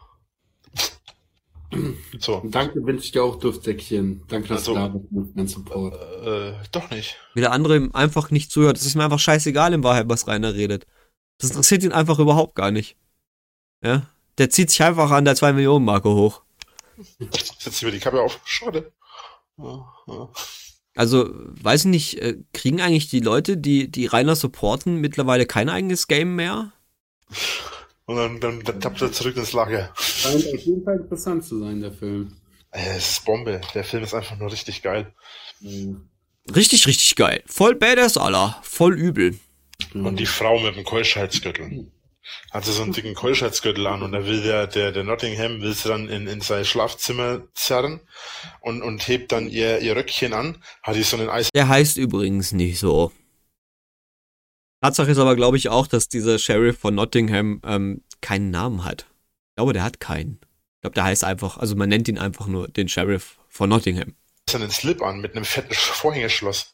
So. Danke wünsche ich dir auch, Duftsäckchen. Danke, dass Also, du da bist mit deinem Support. Äh, doch nicht. Wie der andere ihm einfach nicht zuhört. Es ist mir einfach scheißegal in Wahrheit, was Rainer redet. Das interessiert ihn einfach überhaupt gar nicht. Ja? Der zieht sich einfach an der zwei Millionen Marke hoch. Setzt über die Kappe auf. Schade. Ja, ja. Also, weiß ich nicht, äh, kriegen eigentlich die Leute, die, die Rainer supporten, mittlerweile kein eigenes Game mehr? Und dann, dann, dann tappt er zurück ins Lager. Scheint auf jeden Fall interessant zu sein, der Film. Ey, es ist Bombe. Der Film ist einfach nur richtig geil. Richtig, richtig geil. Voll badass, Alter. Voll übel. Und die Frau mit dem Keuschheitsgürtel. Hat sie so einen dicken Keuschheitsgürtel an und da will der, der, der Nottingham will sie dann in, in sein Schlafzimmer zerren und, und hebt dann ihr, ihr Röckchen an, hat die so einen Eis. Der heißt übrigens nicht so. Tatsache ist aber, glaube ich, auch, dass dieser Sheriff von Nottingham ähm, keinen Namen hat. Ich glaube, der hat keinen. Ich glaube, der heißt einfach, also man nennt ihn einfach nur den Sheriff von Nottingham. Einen Slip an mit einem fetten Vorhängeschloss.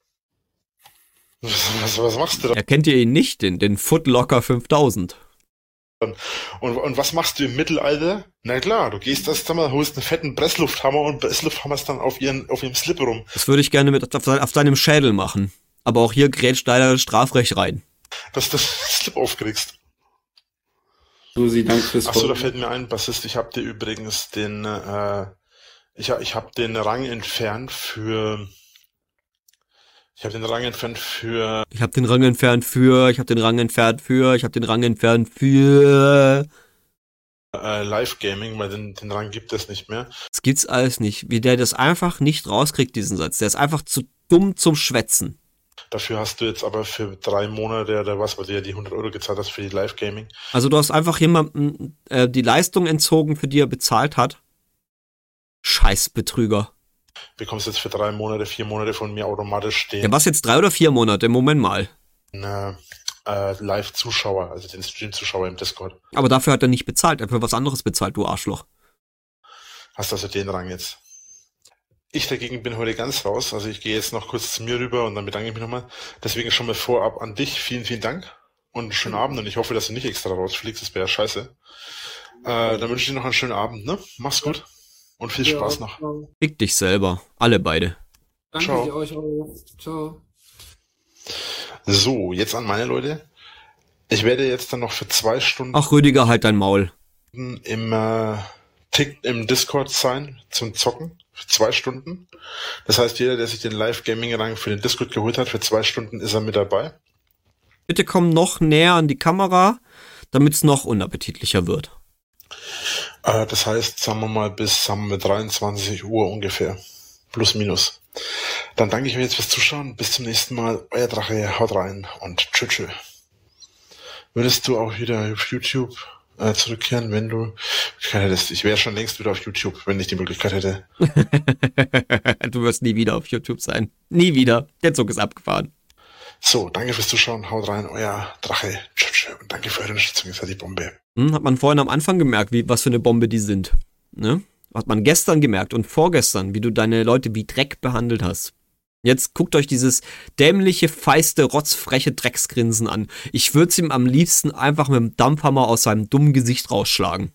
Was, was, was machst du da? Erkennt ihr ihn nicht, den, den Footlocker fünftausend? Und, und was machst du im Mittelalter? Na klar, du gehst erst einmal, holst einen fetten Presslufthammer und Presslufthammerst dann auf, ihren, auf ihrem Slip rum. Das würde ich gerne mit auf, auf deinem Schädel machen. Aber auch hier grätscht leider Strafrecht rein. Dass du das Slip aufkriegst. Susi, danke fürs Achso, da Folgen. fällt mir ein, Bassist, ich hab dir übrigens den, äh, ich, ich hab den Rang entfernt für, ich hab den Rang entfernt für, Ich habe den Rang entfernt für, ich habe den Rang entfernt für, ich habe den Rang entfernt für. äh, Live Gaming, weil den, den Rang gibt es nicht mehr. Das gibt's alles nicht. Wie der das einfach nicht rauskriegt, diesen Satz. Der ist einfach zu dumm zum Schwätzen. Dafür hast du jetzt aber für drei Monate oder was, weil du ja die hundert Euro gezahlt hast für die Live Gaming. Also du hast einfach jemandem äh, die Leistung entzogen, für die er bezahlt hat. Scheiß Betrüger. Bekommst jetzt für drei Monate, vier Monate von mir automatisch den Ja, was jetzt drei oder vier Monate? Moment mal. äh, äh, Live-Zuschauer, also den Stream-Zuschauer im Discord. Aber dafür hat er nicht bezahlt. Er hat für was anderes bezahlt, du Arschloch. Hast also den Rang jetzt. Ich dagegen bin heute ganz raus, also ich gehe jetzt noch kurz zu mir rüber und dann bedanke ich mich nochmal. Deswegen schon mal vorab an dich, vielen, vielen Dank und einen schönen Abend und ich hoffe, dass du nicht extra rausfliegst, das wäre ja scheiße. Äh, dann wünsche ich dir noch einen schönen Abend, ne? Mach's gut und viel Spaß noch. Fick dich selber. Alle beide. Danke Ciao. dir euch auch. Ciao. So, jetzt an meine Leute. Ich werde jetzt dann noch für zwei Stunden Ach, Rüdiger, halt dein Maul. im, äh, Tick, im Discord sein zum Zocken. Für zwei Stunden. Das heißt, jeder, der sich den Live-Gaming-Rang für den Discord geholt hat, für zwei Stunden ist er mit dabei. Bitte komm noch näher an die Kamera, damit's noch unappetitlicher wird. Äh, das heißt, sagen wir mal, bis sagen wir dreiundzwanzig Uhr ungefähr. Plus, minus. Dann danke ich euch jetzt fürs Zuschauen. Bis zum nächsten Mal. Euer Drache, haut rein und tschüss. tschüss. Würdest du auch wieder auf YouTube äh, zurückkehren, wenn du hättest? Ich wäre schon längst wieder auf YouTube, wenn ich die Möglichkeit hätte. Du wirst nie wieder auf YouTube sein. Nie wieder. Der Zug ist abgefahren. So, danke fürs Zuschauen. Haut rein, euer Drache. Tschüss. tschüss. Und danke für eure Unterstützung. Ihr seid die Bombe. Hm, hat man vorhin am Anfang gemerkt, wie, was für eine Bombe die sind. Ne? Hat man gestern gemerkt und vorgestern, wie du deine Leute wie Dreck behandelt hast. Jetzt guckt euch dieses dämliche, feiste, rotzfreche Drecksgrinsen an. Ich würde es ihm am liebsten einfach mit dem Dampfhammer aus seinem dummen Gesicht rausschlagen.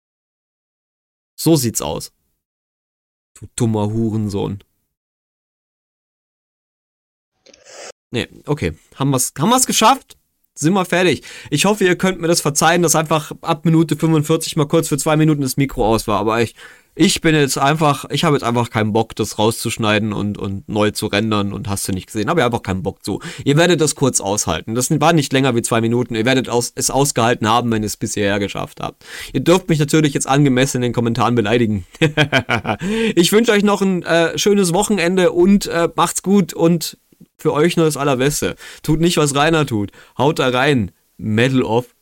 So sieht's aus. Du dummer Hurensohn. Nee, okay. Haben wir's, haben wir's geschafft? Sind wir fertig. Ich hoffe, ihr könnt mir das verzeihen, dass einfach ab Minute fünfundvierzig mal kurz für zwei Minuten das Mikro aus war. Aber ich, ich bin jetzt einfach, ich habe jetzt einfach keinen Bock, das rauszuschneiden und, und neu zu rendern und hast du nicht gesehen. Habe ich einfach keinen Bock zu. Ihr werdet das kurz aushalten. Das war nicht länger wie zwei Minuten. Ihr werdet aus, es ausgehalten haben, wenn ihr es bisher geschafft habt. Ihr dürft mich natürlich jetzt angemessen in den Kommentaren beleidigen. Ich wünsche euch noch ein äh, schönes Wochenende und äh, macht's gut und für euch nur das Allerbeste. Tut nicht, was Rainer tut. Haut da rein. Medal of